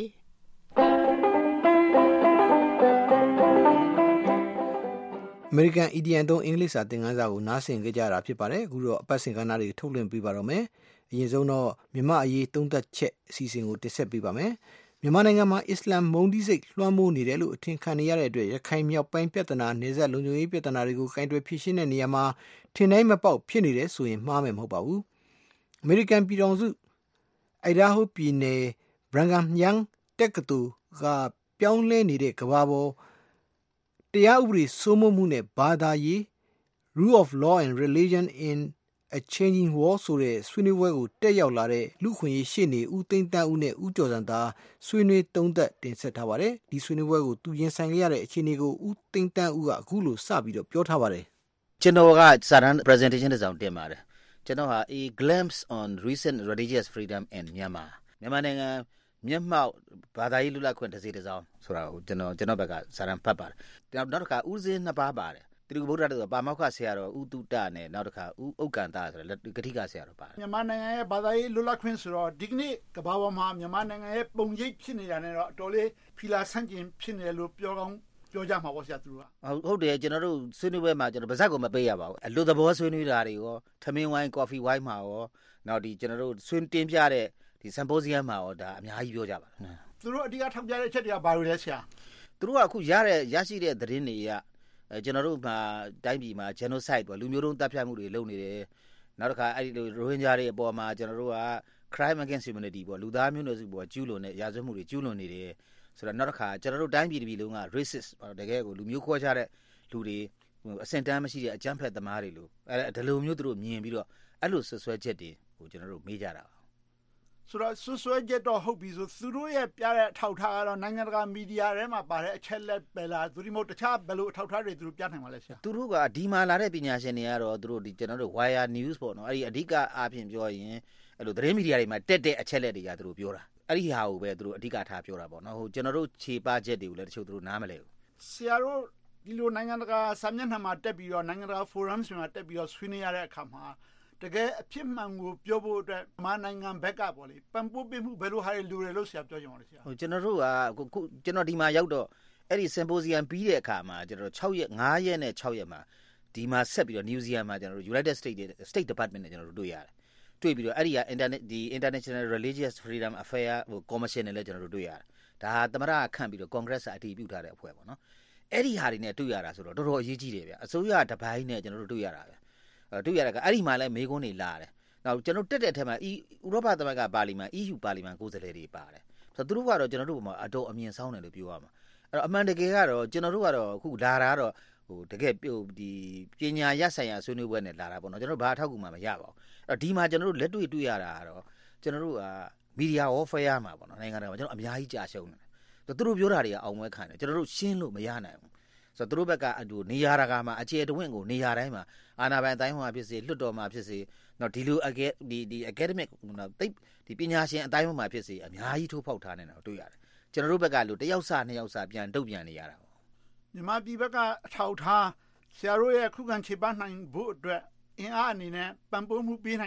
American Idiom သုံးအင်္ဂလိပ်စာသင်ခန်းစာကိုနားဆင်ကြကြတာဖြစ်ပါတယ်အခုတော့အပတ်စဉ်ကဏ္ဍတွေထုတ်လွှင့်ပေးပါတော့မယ်အရင်ဆုံးတော့မြန်မာအရေးသုံးသပ်ချက်အစီအစဉ်ကိုတင်ဆက်ပေးပါမယ်မြန်မာနိုင်ငံမှာအစ္စလာမ်မုန်းတီးစိတ်လွှမ်းမိုးနေတယ်လို့အထင်ခံနေရတဲ့အတွက်ရခိုင်မြောက်ပိုင်းပြဿနာနေဆက်လုံခြုံရေးပြဿနာတွေကိုကင်တွယ်ဖြေရှင်းတဲ့နေရာမှာထင်တိုင်းမပေါက်ဖြစ်နေတယ်ဆိုရင်မှားမယ်မဟုတ်ပါဘူးအမေရိကန်ပြည်ထောင်စုအိုင်ဒါဟိုပြည်နယ်ဘရန်ဂမ်ယန်တက္ကသိုလ်ကပြောင်းလဲနေတဲ့ကမ္ဘာပေါ်တရားဥပဒေစိုးမိုးမှုနဲ့ဘာသာရေး Rule of Law and Religion in a Changing World ဆိုတဲ့ဆွေးနွေးပွဲကိုတက်ရောက်လာတဲ့လူခွင့်ရေးရှေ့နေဦးသိန်းတန်းဦးနဲ့ဦးကျော်စံသာဆွေးနွေးသုံးသပ်တင်ဆက်ထားပါတယ်ဒီဆွေးနွေးပွဲကိုသူရင်ဆိုင်ခဲ့ရတဲ့အခြေအနေကိုဦးသိန်းတန်းဦးကအခုလိုစပြီးတော့ပြောထားပါတယ်ကျွန်တော်ကစာတမ်း presentation တစ်စောင်တင်ပါတယ်ကျွန်တော်ဟာ a glimpse on recent religious freedom in Myanmar မြန်မာနိုင်ငံမျက်မှောက်ဘာသာရေးလွတ်လပ်ခွင့်တစ်စီတစ်စောင်းဆိုတာကိုကျွန်တော်ဘက်ကစာတမ်းဖတ်ပါတယ်နောက်တစ်ခါဦးစင်းနှစ်ပါးပါတယ်တိရဗုဒ္ဓတော်ပါမောက္ခဆရာတော်ဦးတုတနဲ့နောက်တစ်ခါဦးဥက္ကန္တဆိုတဲ့ဂတိကဆရာတော်ပါတယ်မြန်မာနိုင်ငံရဲ့ဘာသာရေးလွတ်လပ်ခွင့်ဆိုတော့ဒီကနေ့ကမ္ဘာပေါ်မှာမြန်မာနိုင်ငံရဲ့ပုံရိပ်ဖြစ်နေတာနဲ့တော့အတော်လေးဖီလာဆန့်ကျင်ဖြစ်နေလို့ပြောကောင်းပြောကြမှာပေါ့ဆရာသူကဟုတ်တယ်ကျွန်တော်တို့ဆွေးနွေးပွဲမှာကျွန်တော်ဗဇက်ကိုမပေးရပါဘူးအလိုသဘောဆွေးနွေးတာတွေရောထမင်းဝိုင်းကော်ဖီဝိုင်းမှာရောနောက်ဒီကျွန်တော်တို့ဆွေးတင်ပြတဲ့ဒီ symposium မှာရောဒါအများကြီးပြောကြပါတယ်သူတို့အဓိကထောက်ပြတဲ့အချက်တွေကဘာတွေလဲဆရာသူတို့ကအခုရရှိတဲ့သတင်းတွေကျွန်တော်တို့မှာတိုင်းပြည်မှာ genocide ပေါ့လူမျိုးတုံးတပ်ဖြတ်မှုတွေလုပ်နေတယ်နောက်တစ်ခါအဲ့ဒီလိုရိုဟင်ဂျာတွေအပေါ်မှာကျွန်တော်တို့က crime against humanity ပေါ့လူသားမျိုးနွယ်စုပေါ်ကျူးလွန်တဲ့ရာဇဝတ်မှုတွေကျူးလွန်နေတယ်ဆိုတော့နောက်တစ်ခါကျွန်တော်တို့တိုင်းပြည်တစ်ပြည်လုံးက racist တကယ်ကိုလူမျိုးခွဲခြားတဲ့လူတွေအစင်တန်းမရှိတဲ့အကြမ်းဖက်သမားတွေလို့ဒီလိုမျိုးသူတို့မြင်ပြီးတော့အဲ့လိုဆွဆွဲချက်တွေကိုကျွန်တော်တို့မေးကြတာဆိုတော့ဆွဆွဲချက်တော့ဟုတ်ပြီဆိုသူတို့ရဲ့ပြတဲ့အထောက်ထားကတော့နိုင်ငံတကာမီဒီယာထဲမှာပါတဲ့အချက်လက်ပဲလားသူဒီမို့တခြားဘယ်လိုအထောက်ထားတွေသူတို့ပြနိုင်မှာလဲဆရာသူတို့ကဒီမှာလာတဲ့ပညာရှင်တွေကတော့သူတို့ဒီကျွန်တော်တို့ Wire News ပေါ့နော်အဲ့ဒီအဓိကအားဖြင့်ပြောရင်အဲ့လိုသတင်းမီဒီယာတွေမှာတက်တဲ့အချက်လက်တွေကသူတို့ပြောတာအဲ့ဒီဟာကိုပဲသူတို့အဓိကထားပြောတာပေါ့နော်ဟိုကျွန်တော်တို့ခြေပချက်တွေကိုလည်းတချို့သူတို့နားမလဲဘူးဆရာတို့ဒီလိုနိုင်ငံတကာစာမျက်နှာမှာတက်ပြီးတော့နိုင်ငံတကာ forums မှာတက်ပြီးတော့ဆွေးနွေးရတဲ့အခါမှာတကယ်အဖြစ်မှန်ကိုပြောဖို့အတွက်မြန်မာနိုင်ငံဘက်ကပေါ့လေပံ့ပိုးပေးမှုဘယ်လိုဟာတွေလိုတယ်လို့ဆရာပြောကြပါဦးဆရာဟိုကျွန်တော်တို့ကကျွန်တော်ဒီမှာရောက်တော့အဲ့ဒီ symposium ပြီးတဲ့အခါမှာကျွန်တော်6ရက်5ရက်နဲ့6ရက်မှာဒီမှာဆက်ပြီးတော့ New Zealand မှာကျွန်တော်တို့ United State Department နဲ့ကျွန်တော်တို့တွေ့ရတယ်တွေ့ပြီးတော့အဲ့ဒီက International Religious Freedom Affair ဟို Commission နဲ့လည်းကျွန်တော်တို့တွေ့ရတယ်ဒါဟာသမရခန့်ပြီးတော့ Congress အတည်ပြုထားတဲ့အဖွဲ့ပေါ့နော်အဲ့ဒီဟာတွေနဲ့တွေ့ရတာဆိုတော့တော်တော်အရေးကြီးတယ်ဗျအစိုးရတပိုင်းနဲ့ကျွန်တော်တို့တွေ့ရတာဗျတွေ့ရတာကအဲ့ဒီမှာလည်းမေးခွန်းတွေလာတယ်နောက်ကျွန်တော်တက်တဲ့အထက်မှာဥရောပသမဂ္ဂပါလီမန် EU ပါလီမန်ကိုယ်စားလှယ်တွေပါတယ်ဆိုတော့သူတို့ကတော့ကျွန်တော်တို့ဘက်မှာအတော်အမြင်ဆောင်တယ်လို့ပြောရမှာအဲ့တော့အမှန်တကယ်ကတော့ကျွန်တော်တို့ကတော့အခုလာတာကတော့ဟိုတကယ်ဒီပညာရပ်ဆိုင်ရာဆွေးနွေးပွဲနဲ့လာတာပေါ့နော်ကျွန်တော်တို့ဘာအထောက်အကူမှမရပါဘူးအဲ့တော့ဒီမှာကျွန်တော်တို့လက်တွေ့ရတာကတော့ကျွန်တော်တို့ကမီဒီယာဝေါ်ဖယားမှာပေါ့နော်နိုင်ငံတော်မှာကျွန်တော်အများကြီးကြာရှုံးနေတယ်သူတို့ပြောတာတွေကအောင်ပွဲခံတယ်ကျွန်တော်တို့ရှင်းလို့မရနိုင်ဘူးဆိုတော့သူတို့ဘက်ကအတူနေရာတကာမှာအခြေတဝင့်ကိုနေရာတိုင်းမှာအာဏာပိုင်အတိုင်းမှာဖြစ်စေလွတ်တော်မှာဖြစ်စေနော်ဒီလိုဒီ academic နော်ဒီပညာရှင်အတိုင်းမှာဖြစ်စေအများကြီးထိုးဖောက်ထားနေတာကိုတွေ့ရတယ်ကျွန်တော်တို့ဘက်ကလို့တယောက်စနှစ်ယောက်စပြန်တုတ်ပြန်နေရတာပေါ့မြန်မာပြည်ဘက်ကအထောက်ထားဆရာတို့ရဲ့ခုခံခြေပနိုင်ဖို့အတွက်အင်အားအနေနဲ့ပံ့ပိုးမှုပေးနိုင်တဲ့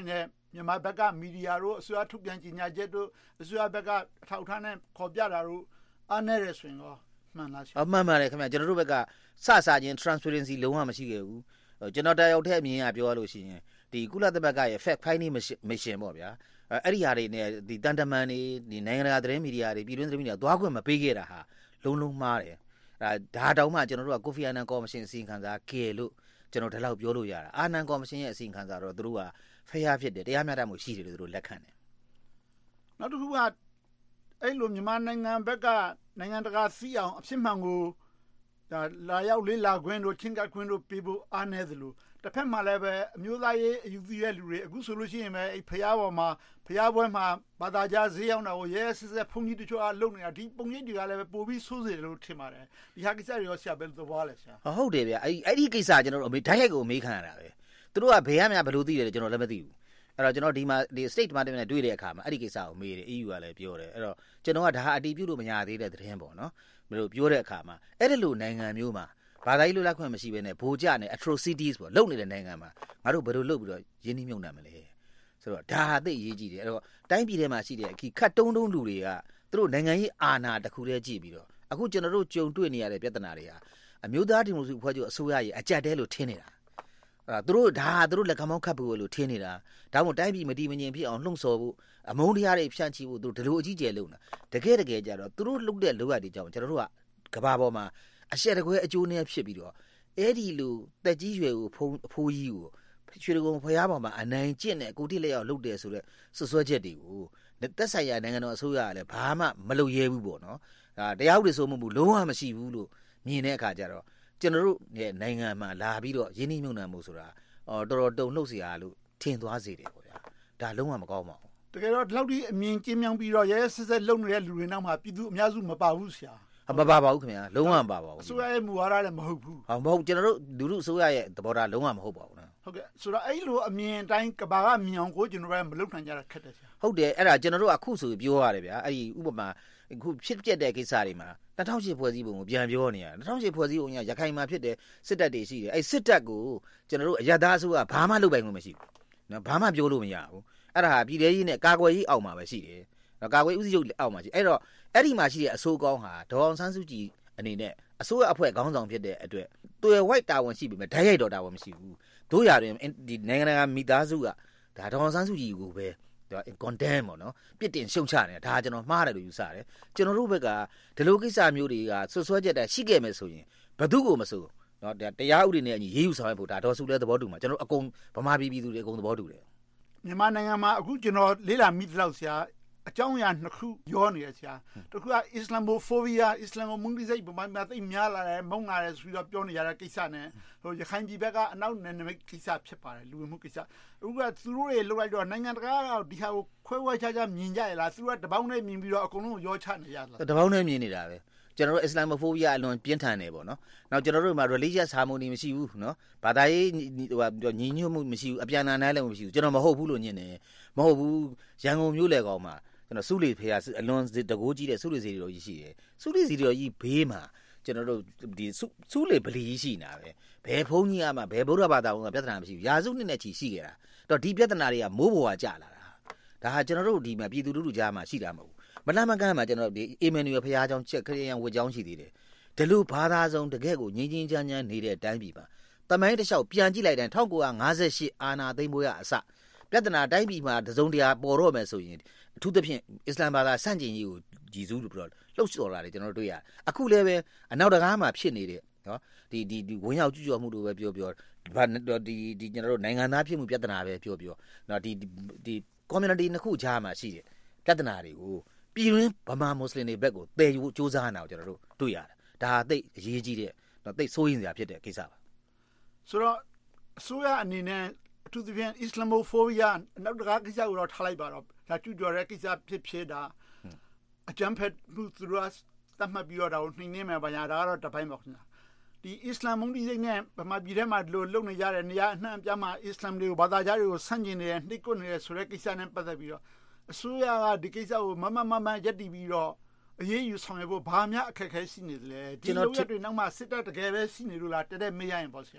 မြန်မာဘက်ကမီဒီယာတို့အစိုးရထုတ်ပြန်ကြေညာချက်တို့အစိုးရဘက်ကအထောက်အထားနဲ့ခေါ်ပြတာတို့အားနည်းတယ်ဆိုရင်ရောမှန်လားဆရာမှန်ပါတယ်ခင်ဗျကျွန်တော်တို့ဘက်ကစချင်း transparency လုံးဝမရှိခဲ့ဘူးကျွန်တော်တယောက်တည်းအမြင်အပြောရလို့ရှိရင်ဒီကုလသမဂ္ဂရဲ့ fact finding mission ပေါ့ဗျာအဲ့ဒီဟာတွေနဲ့ဒီတန်တမန်တွေဒီနိုင်ငံတကာသတင်းမီဒီယာတွေပြည်တွင်းသတင်းမီဒီယာသွားခွင့်မပေးခဲ့တာဟာလုံးမှားတယ်ဒါတောင်မှကျွန်တော်တို့ကကိုဖီအာနန်ကော်မရှင်အစီရင်ခံစာကဲလို့ကျွန်တော်ဒီလောက်ပြောလို့ရတာအာနန်ကော်မရှင်ရဲ့အစီရင်ခံစာတော့သူတို့ကဖျားဖြစ်တယ်တရားမျှတမှုရှိတယ်လို့သူတို့လက်ခံတယ်နောက်တစ်ခုကအဲ့လိုမြန်မာနိုင်ငံဘက်ကနိုင်ငံတကာစီးအောင်အဖြစ်မှန်ကိုဒါလာရောက်လေးလာခွင့်တို့ချင်းကခွင့်တို့ပေးဖို့အားနည်းသလိုတစ်ဖက်မှာလည်းပဲအမျိုးသားရေးအယူသီးရဲ့လူတွေအခုဆိုလို့ရှိရင်ပဲအဲ့ဖျားပေါ်မှာဖျားပွဲမှာဘာသာကြားဈေးရောက်တာကိုရဲစစ်စစ်ဖုန်ကြီးတချို့အားလုပ်နေတာဒီပုံရိပ်တွေကလည်းပဲပိုပြီးဆိုးစေတယ်လို့ထင်ပါတယ်ဒီဟာကိစ္စတွေရောဆရာဘယ်လိုသဘောလဲဆရာဟုတ်တယ်ဗျအဲ့ဒီကိစ္စကျွန်တော်တို့ဓာတ်ရိုက်ကိုအမေးခံရတာပဲသူတို့ကဘယ်ရမှာဘယ်လိုသိတယ်ကျွန်တော်လည်းမသိဘူးအဲ့တော့ကျွန်တော်ဒီမှာဒီ state department နဲ့တွေ့တဲ့အခါမှာအဲ့ဒီကိစ္စကိုမေးတယ် EU ကလည်းပြောတယ်အဲ့တော့ကျွန်တော်ကဒါဟာအတည်ပြုလို့မရသေးတဲ့သတင်းပေါ့နော်ဘယ်လိုပြောတဲ့အခါမှာအဲ့ဒီလိုနိုင်ငံမျိုးမှာဘာသာရေးလွတ်လပ်ခွင့်မရှိဘဲနဲ့ဗိုလ်ကျနဲ့ atrocities ပေါ့လုပ်နေတဲ့နိုင်ငံမှာငါတို့ဘယ်လိုလုပ်ပြီးတော့ရင်းနှီးမြှုပ်နှံမလဲဆိုတော့ဒါဟာသိအရေးကြီးတယ်အဲ့တော့တိုင်းပြည်ထဲမှာရှိတဲ့အခီခတ်တုံးလူတွေကသူတို့နိုင်ငံရေးအာဏာတစ်ခုတည်းကြည့်ပြီးတော့အခုကျွန်တော်တို့ကြုံတွေ့နေရတဲ့ပြဿနာတွေဟာအမျိုးသားဒီမိုကရေစီအဖွဲ့ချုပ်အစိုးရရဲ့အကြက်တဲလို့ထင်နေတာသူတို့ဒါဟာသူတို့လက်ကမောင်းခတ်ဖို့လို့ထင်နေတာဒါမှမဟုတ်တိုင်းပြည်မတည်မငြိမ်ဖြစ်အောင်လှုံ့ဆော်ဖို့အမုန်းတရားတွေဖြန့်ချိဖို့သူတို့ဒီလိုအကြီးကျယ်လုပ်နေတာတကယ်ကြတော့သူတို့လုပ်တဲ့လုပ်ရတဲ့ကြောင့်ကျွန်တော်တို့ကကဘာပေါ်မှာအရှက်တကွဲအကျိုးနဲ့ဖြစ်ပြီးတော့အဲ့ဒီလိုတက်ကြီးရွယ်ကိုအဖိုးကြီးကိုရွှေကုံဖျားပေါ်မှာအနိုင်ကျင့်တဲ့ကိုတိလက်ရောက်လုပ်တယ်ဆိုတော့ဆွဆွဲချက်တွေကိုတက်ဆိုင်ရာနိုင်ငံတော်အစိုးရကလည်းဘာမှမလုပ်ရဲဘူးပေါ့နော်ဒါတရားဥပဒေစိုးမိုးမှုလုံးဝမရှိဘူးလို့မြင်တဲ့အခါကျတော့ကျွန်တော်တို့ရဲ့နိုင်ငံမှာလာပြီးတော့ရင်းနှီးမြှုပ်နှံမှုဆိုတာတော်တော်တုံလှုပ်เสียလို့ထင်သွားစေတယ်ပေါ့ဗျာဒါလုံးဝမကောင်းပါဘူးတကယ်တော့ဒီလောက်ဒီအမြင်ကျင်းမြောင်းပြီးတော့ရဲစစ်စစ်လုပ်နေတဲ့လူတွေနောက်မှာပြည်သူအများစုမပါဘူးဆရာမပါပါဘူးခင်ဗျာလုံးဝမပါပါဘူးအစိုးရရဲ့မူဝါဒလည်းမဟုတ်ဘူးမဟုတ်ကျွန်တော်တို့လူလူအစိုးရရဲ့သဘောထားလုံးဝမဟုတ်ပါဘူးနော်ဟုတ်ကဲ့ဆိုတော့အဲ့လိုအမြင်အတိုင်းကဘာကမြင်အောင်ကိုကျွန်တော်တို့မလုပ်နိုင်ကြတာခက်တယ်ဆရာဟုတ်တယ်အဲ့ဒါကျွန်တော်တို့အခုဆိုပြောရတယ်ဗျာအဲ့ဒီဥပမာအခုဖြစ်ပျက်တဲ့ကိစ္စတွေမှာ2008ဖွဲ့စည်းပုံကိုပြန်ပြောနေရ2008ဖွဲ့စည်းပုံကရခိုင်မှာဖြစ်တဲ့စစ်တပ်တွေရှိတယ်အဲ့စစ်တပ်ကိုကျွန်တော်တို့အရသာအစိုးရဘာမှလုပ်ပိုင်ခွင့်မရှိဘူးနော်ဘာမှပြောလို့မရဘူးအဲ့ဒါဟာပြည်ထရေးနဲ့ကာကွယ်ရေးအောက်မှာပဲရှိတယ်နော်ကာကွယ်ဦးစီးချုပ်အောက်မှာရှိအဲ့တော့အဲ့ဒီမှာရှိတဲ့အစိုးကောင်းဟာဒေါအောင်ဆန်းစုကြည်အနေနဲ့အစိုးရအဖွဲ့ခေါင်းဆောင်ဖြစ်တဲ့အတွက်တွယ်ဝိုက်တာဝန်ရှိပြီမဲ့ဓာတ်ရိုက်တော်တာဝန်မရှိဘူးတို့ရရင်ဒီနိုင်ငံတကာမိသားစုကဒါဒေါအောင်ဆန်းစုကြည်ကိုပဲcondemn ပေါ့နော်ပြစ်တင်ရှုံချနေတာဒါကျွန်တော်မှားတယ်လို့ယူဆတယ်ကျွန်တော်တို့ဘက်ကဒီလိုကိစ္စမျိုးတွေကဆွဆွဲချက်တာရှိခဲ့မယ်ဆိုရင်ဘယ်သူကိုမဆိုနော်တရားဥပဒေနဲ့အညီရေးယူဆောင်ရဖို့ဒါဒေါ်စုလဲသဘောတူမှာကျွန်တော်အကုန်ဗမာပြည်သူတွေအကုန်သဘောတူတယ်မြန်မာနိုင်ငံမှာအခုကျွန်တော်လေးလာမိသလောက်ဆရာအကြောင်းအရာနှစ်ခုပြောနေရဆရာတခုက Islamophobia အစ္စလာမ်မုန်းတိစိတ်ဗမာပြည်သိများလာတယ်မုန်းလာတယ်ဆိုပြီးတော့ပြောနေရတဲ့ကိစ္စနဲ့ဟိုရခိုင်ပြည်ဘက်ကအနောက်နယ်နိမိတ်ကိစ္စဖြစ်ပါတယ်လူဝင်မှုကိစ္စအခုကသူတို့တွေလောက်လိုက်တော့နိုင်ငံတကာကဒီဟာကိုခွဲဝဲခြားခြားမြင်ကြရလားသူတို့ကတပေါင်းနဲ့မြင်ပြီးတော့အကုန်လုံးရောချနေရလားတပေါင်းနဲ့မြင်နေတာပဲကျွန်တော်တို့ Islamophobia အလွန်ပြင်းထန်တယ်ပေါ့နော်နောက်ကျွန်တော်တို့မှာ religious harmony မရှိဘူးနော်ဘာသာရေးဟိုညီညွတ်မှုမရှိဘူးအပြန်အလှန်နိုင်လည်းမရှိဘူးကျွန်တော်မဟုတ်ဘူးလို့ညင်တယ်မဟုတ်ဘူးရန်ကုန်မြို့လေကောင်မှာကျွန်တော်စုလီဖေးအလွန်တကိုးကြီးတဲ့စုလီစီတော်ကြီးရှိတယ်စုလီစီတော်ကြီးဘေးမှာကျွန်တော်တို့ဒီစုလီဗလီကြီးရှိနေတာပဲဘယ်ဘုန်းကြီးကမှဘယ်ဗုဒ္ဓဘာသာဝင်ကပြဿနာမရှိဘူးရာစုနှစ်နဲ့ချီရှိခဲ့တာတော့ဒီပြဿနာတွေကမိုးပေါ်ကကြာလာတာဒါဟာကျွန်တော်တို့ဒီမှာပြည်သူလူထုကြားမှာရှိတာမဟုတ်ဘူးမလှမကန်းမှာကျွန်တော်ဒီအေမန်နျူယ်ဖခင်เจ้าချက်ခရစ်ယာန်ဝတ်เจ้าရှိသေးတယ်ဒီလိုဘာသာဆုံးတကယ့်ကိုငြင်းချင်းချမ်းချမ်းနေတဲ့အတိုင်းပြည်မှာတမိုင်းတစ်လျှောက်ပြန်ကြည့်လိုက်တဲ့1958အာနာသိမ့်ပွဲရအစပြဿနာတိုင်းပြည်မှာတစုံတရာပေါ်တော့မယ်ဆိုရင်အထူးသဖြင့်အစ္စလာမ်ဘာသာဆန့်ကျင်ရေးကိုကြည်စူးလို့ပြောလှုပ်ဆော်လာတယ်ကျွန်တော်တို့တွေ့ရအခုလည်းပဲအနောက်တကားမှာဖြစ်နေတဲ့နော်ဒီဝင်ရောက်ကျူးကျော်မှုတို့ပဲပြောဒီကျွန်တော်တို့နိုင်ငံသားဖြစ်မှုပြဿနာပဲပြောနော်ဒီ community နှစ်ခုကြားမှာရှိတဲ့ပြဿနာတွေကိုပြည်တွင်းဗမာမွတ်စလင်တွေဘက်ကိုတည်ယူစ조사နေတာကိုကျွန်တော်တို့တွေ့ရတယ်ဒါသိအရေးကြီးတဲ့နော်သိစိုးရင်စရာဖြစ်တဲ့ကိစ္စပါဆိုတော့အစိုးရအနေနဲ့အထူးသဖြင့် Islamophobia နောက်တကားကိစ္စကိုတော့ထားလိုက်ပါတော့ဒါကျူးကျော်တဲ့ကိစ္စဖြစ်တာအကြမ်းဖက်မှုသူတို့သတ်မှတ်ပြီးတော့ဒါကိုနှိမ်နင်းမယ်ပါညာဒါကတော့တစ်ပိုင်းပါခင်ဗျာဒီအစ္စလာမ်မုန်းတိစိတ်နဲ့ဗမာပြည်ထဲမှာဒီလိုလုပ်နေကြတဲ့နေရာအနှံ့အပြားမှာအစ္စလာမ်တွေကိုဘာသာကြားတွေကိုဆန့်ကျင်နေတဲ့နှိပ်ကွပ်နေတဲ့ဆိုတဲ့ကိစ္စနဲ့ပတ်သက်ပြီးတော့အစိုးရကဒီကိစ္စကိုမရက်တည်ပြီးတော့အရေးယူဆောင်ရွက်ဖို့ဘာမှအခက်အခဲရှိနေသလဲဒီလိုရက်တွေနောက်မှစစ်တပ်တကယ်ပဲရှိနေလို့လားတဲ့မေးရရင်ပေါ့ဆရာထ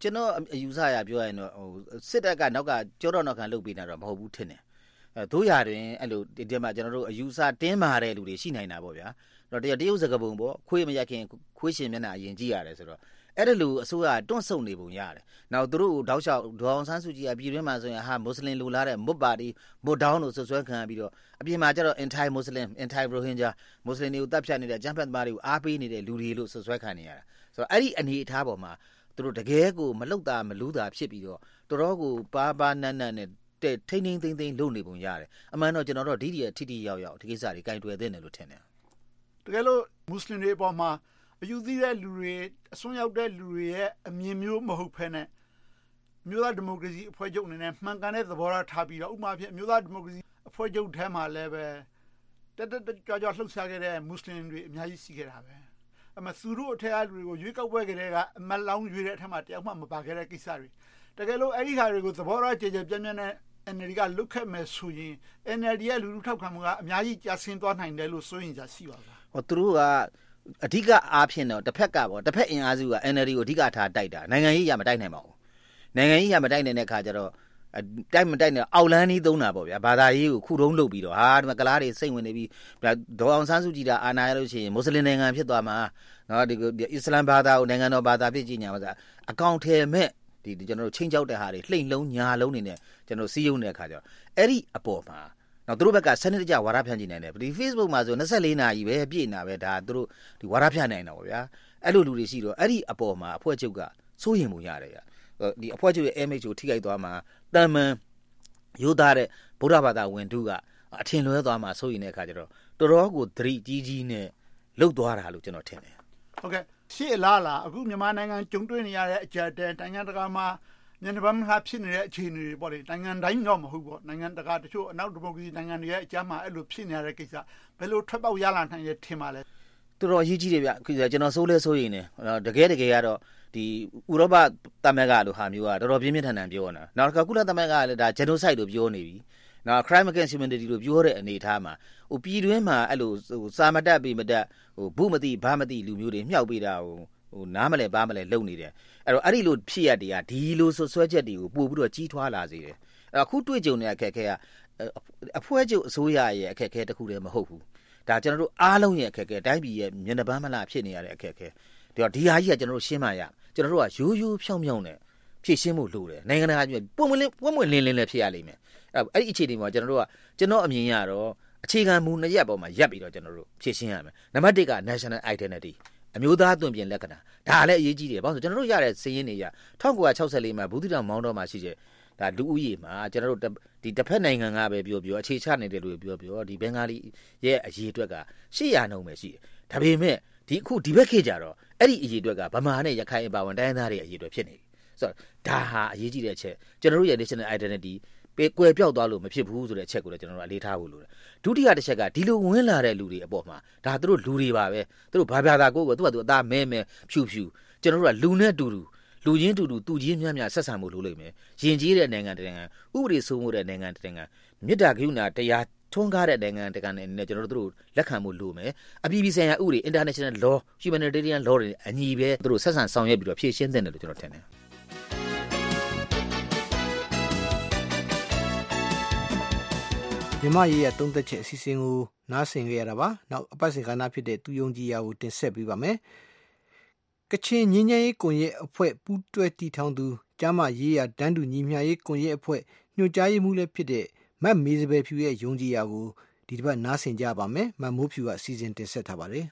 ကျွန်တော်အယူဆရပြောရရင်တော့စစ်တပ်ကနောက်ကကြောတော့နောက်ခံလုပ်ပေးတာတော့မဟုတ်ဘူးထင်တယ်တို့ရတွင်အဲ့လိုဒီမှာကျွန်တော်တို့အယူဆတင်းမာတဲ့လူတွေရှိနိုင်တာပေါ့ဗျာတော့တရုတ်စကားပုံပေါ့ခွေးမရက်ခင်ခွေးရှင်မျက်နှာအရင်ကြည့်ရတယ်ဆိုတော့အဲ့ဒါလိုအစိုးရတွန့်ဆုတ်နေပုံရတယ်နောက်သူတို့တောက်လျှောက်ဒေါအောင်ဆန်းစုကြည်ကပြည်တွင်းမှာဆိုရင်ဟာမွတ်စလင်လူလာတဲ့မွတ်ပါတီမွတ်ဒေါင်းလို့ဆွဆွဲခံပြီးတော့အပြင်မှာကျတော့ anti muslim anti rohingya မွတ်စလင်တွေကိုတပ်ဖြတ်နေတဲ့ဂျမ်ဖတ်သမားတွေကိုအားပေးနေတဲ့လူတွေလို့ဆွဆွဲခံနေရတာဆိုတော့အဲ့ဒီအနေအထားပေါ်မှာသူတို့တကယ်ကိုမလှုပ်တာမလူးတာဖြစ်ပြီးတော့တော်တော်ကိုပါနန်းနဲ့ထိန်းသိမ်းလုပ်နေပုံရတယ်အမှန်တော့ကျွန်တော်တို့ဒီထိရောက်ဒီကိစ္စတွေကင်တွယ်သင့်တယ်လို့ထင်တယ်တကယ်လို့မွတ်စလင်တွေအပေါ်မှာအယူသီးတဲ့လူတွေအစွန်းရောက်တဲ့လူတွေရဲ့အမြင်မျိုးမဟုတ်ဘဲနဲ့မြို့သားဒီမိုကရေစီအဖွဲ့ချုပ်အနေနဲ့မှန်ကန်တဲ့သဘောထားထားပြီးတော့ဥပမာဖြင့်မြို့သားဒီမိုကရေစီအဖွဲ့ချုပ်ထဲမှာလည်းပဲတက်ကြွလှုပ်ရှားခဲ့တဲ့မွတ်စလင်တွေအများကြီးရှိခဲ့တာပဲအမှသူတို့အထက်အလူတွေကိုရွေးကောက်ပွဲကလေးကအမတ်လောင်းရွေးတဲ့အထက်မှာတယောက်မှမပါခဲ့တဲ့ကိစ္စတွေတကယ်လို့အဲ့ဒီဟာတွေကိုသဘောထားကြည်ပြင်းနဲ့ NLD ကလုတ်ခဲ့မယ်ဆိုရင် NLD ရဲ့လူလူထောက်ခံမှုကအများကြီးကျဆင်းသွားနိုင်တယ်လို့ဆိုရင်ရှိပါလားဟောသူတို့ကအဓိကအားဖြင့်တော့တစ်ဖက်ကပေါ့တစ်ဖက်အင်အားစုက NLD ကိုအဓိကထားတိုက်တာနိုင်ငံရေးရမတိုက်နိုင်ပါဘူးနိုင်ငံရေးရမတိုက်နိုင်တဲ့ခါကျတော့တိုက်မတိုက်နဲ့အောက်လန်းကြီးသုံးတာပေါ့ဗျာဘာသာရေးကိုခုတုံးလုပ်ပြီးတော့ဒီမှာကလားတွေစိတ်ဝင်နေပြီးဒေါအောင်ဆန်းစုကြည်တာအာဏာရလို့ရှိရင်မွတ်စလင်နိုင်ငံဖြစ်သွားမှာနော်ဒီအစ္စလမ်ဘာသာကိုနိုင်ငံတော်ဘာသာဖြစ်ကြီးညာပါစားအကောင့်ထဲမဲ့ဒီကျွန်တော်တို့ချင်းကြောက်တဲ့ဟာတွေလှိမ့်လုံးညာလုံးနေနဲ့ကျွန်တော်စီးရုံတဲ့အခါကျတော့အဲ့ဒီအပေါ်မှာနောက်သူတို့ဘက်ကစနစ်တကျဝါဒဖြန့်ကြည့်နိုင်တယ်ဒီ Facebook မှာဆို24နာရီပဲပြည့်နေတာပဲဒါသူတို့ဒီဝါဒဖြန့်နိုင်တာပေါ့ဗျာအဲ့လိုလူတွေရှိတော့အဲ့ဒီအပေါ်မှာအဖွဲ့ချုပ်ကစိုးရင်မှုရတယ်ဗျာဒီအဖွဲ့ချုပ်ရဲ့ image ကိုထိခိုက်သွားမှာတန်မန်ရိုးသားတဲ့ဗုဒ္ဓဘာသာဝင်တို့ကအထင်လွဲသွားမှာစိုးရင်တဲ့အခါကျတော့တော်တော်ကိုသတိကြီးနဲ့လှုပ်သွားတာလို့ကျွန်တော်ထင်တယ်ဟုတ်ကဲ့ရှေ့လားအခုမြန်မာနိုင်ငံကြုံတွေ့နေရတဲ့အကြက်တဲနိုင်ငံတကာမှာညနေပိုင်းမှာဖြစ်နေတဲ့အခြေအနေတွေပေါ့လေနိုင်ငံတိုင်းတော့မဟုတ်ပေါ့နိုင်ငံတကာတချို့အနောက်ဒီမိုကရေစီနိုင်ငံတွေရဲ့အကြမ်းမှာအဲ့လိုဖြစ်နေရတဲ့ကိစ္စဘယ်လိုထွက်ပေါက်ရလာနိုင်ရထင်ပါလဲတော်တော်အရေးကြီးတယ်ဗျကျွန်တော်စိုးရင်တယ်တကယ်ကတော့ဒီဥရောပသမဂ္ဂလိုဟာမျိုးကတော်တော်ပြင်းပြင်းထန်ထန်ပြောနေတာနောက်တစ်ခါကုလသမဂ္ဂကလည်းဒါ genocide လို့ပြောနေပြီနောက် crime against humanity လို့ပြောတဲ့အနေအထားမှာပြည်တွင်းမှာအဲ့လိုစာမတက်ပြီးမတက်ဘူးမသိဘာမသိလူမျိုးတွေမြှောက်ပေးတာနားမလဲဘာမလဲလုပ်နေတယ်အဲ့ဒီလိုဖြစ်ရတွေကဒီလိုဆွဲချက်တွေကိုပို့ပြီးတော့ကြီးထွားလာစေတယ်အခုတွေ့ကြုံနေတဲ့အခက်အခဲကအဖွဲ့ချုပ်အစိုးရရဲ့အခက်အခဲတစ်ခုတည်းမဟုတ်ဘူးဒါကျွန်တော်တို့အားလုံးရဲ့အခက်အခဲတိုင်းပြည်ရဲ့မျက်နှာပန်းမလားဖြစ်နေရတဲ့အခက်အခဲဒီဟာကြီးကကျွန်တော်တို့ရှင်းမှရကျွန်တော်တို့ကရိုးဖြောင်းနဲ့ဖြည့်ရှင်းဖို့လိုတယ်နိုင်ငံတကာကြီးပွင့်လင်းလည်းဖြစ်ရလိမ့်မယ်အဲ့ဒီအခြေအနေမှာကျွန်တော်အမြင်ရတော့အခြေခံမူ2ရပ်ပေါ်မှာရပ်ပြီးတော့ကျွန်တော်တို့ဖြည့်ရှင်းရမယ်နံပါတ်1က national identity အမျိုးသားသွင်ပြင်လက္ခဏာဒါလည်းအရေးကြီးတယ်ဘာလို့ဆိုကျွန်တော်တို့ရတဲ့စည်ရင်းတွေရ1964မှာဘူးသီးတောင်မောင်းတော်မှာရှိတဲ့ဒါလူဦးရေမှာကျွန်တော်တို့ဒီတစ်ဖက်နိုင်ငံကပဲပြောအခြေချနေတယ်လို့ပြောဒီဘင်္ဂါလီရဲ့အရေးအတွက်က800နှုန်းပဲရှိတယ်ဒါပေမဲ့ဒီဘက်ခေတ်ကြတော့အဲ့ဒီအရေးအတွက်ကဗမာနဲ့ရခိုင်ပါဝင်တိုင်းသားတွေအရေးအတွက်ဖြစ်နေပြီဆိုတော့ဒါဟာအရေးကြီးတဲ့အချက်ကျွန်တော်တို့ရဲ့ national identity ကွယ်ပြောက်သွားလို့မဖြစ်ဘူးဆိုတဲ့အချက်ကိုလည်းကျွန်တော်တို့အလေးထားဖို့လိုတယ်ဒုတိယတစ်ချက်ကဒီလိုဝင်လာတဲ့လူတွေအပေါ်မှာဒါသူတို့လူတွေပါပဲသူတို့ဘာဘာသာကိုသူကသူအသားမဲဖြူကျွန်တော်တို့ကလူနဲ့တူလူချင်းတူသူချင်းများဆက်ဆံမှုလုပ်လိမ့်မယ်ယဉ်ကျေးတဲ့နိုင်ငံတနိုင်ငံဥပဒေစိုးမိုးတဲ့နိုင်ငံတနိုင်ငံမေတ္တာကရုဏာတရားထွန်းကားတဲ့နိုင်ငံတနိုင်ငံနဲ့ကျွန်တော်တို့လက်ခံမှုလုပ်မယ်အပြည်ပြည်ဆိုင်ရာဥပဒေ international law humanitarian law တွေအညီပဲသူတို့ဆက်ဆံဆောင်ရွက်ပြီးတော့ဖြည့်ရှင်းတဲ့တယ်လို့ကျွန်တော်ထင်တယ်မြန်မာရေးရသုံးသက်ချက်အစီအစဉ်ကိုနားဆင်ကြရတာပါနောက်အပတ်စဉ်ကဏ္ဍဖြစ်တဲ့သူယုံကြည်ရာကိုတင်ဆက်ပေးပါမယ်ကချင်ငြိမ်းချမ်းရေးကွန်ရက်အဖွဲ့ပူးတွဲတည်ထောင်သူကျမ်းမာရေးရတန်းတူညီမျှရေးကွန်ရက်အဖွဲ့ညွှန်ကြားရေးမှူးလည်းဖြစ်တဲ့မတ်မေစပယ်ဖြူရဲ့ယုံကြည်ရာကိုဒီတစ်ပတ်နားဆင်ကြပါမယ်မတ်မိုးဖြူကအစီအစဉ်တင်ဆက်ထားပါတယ်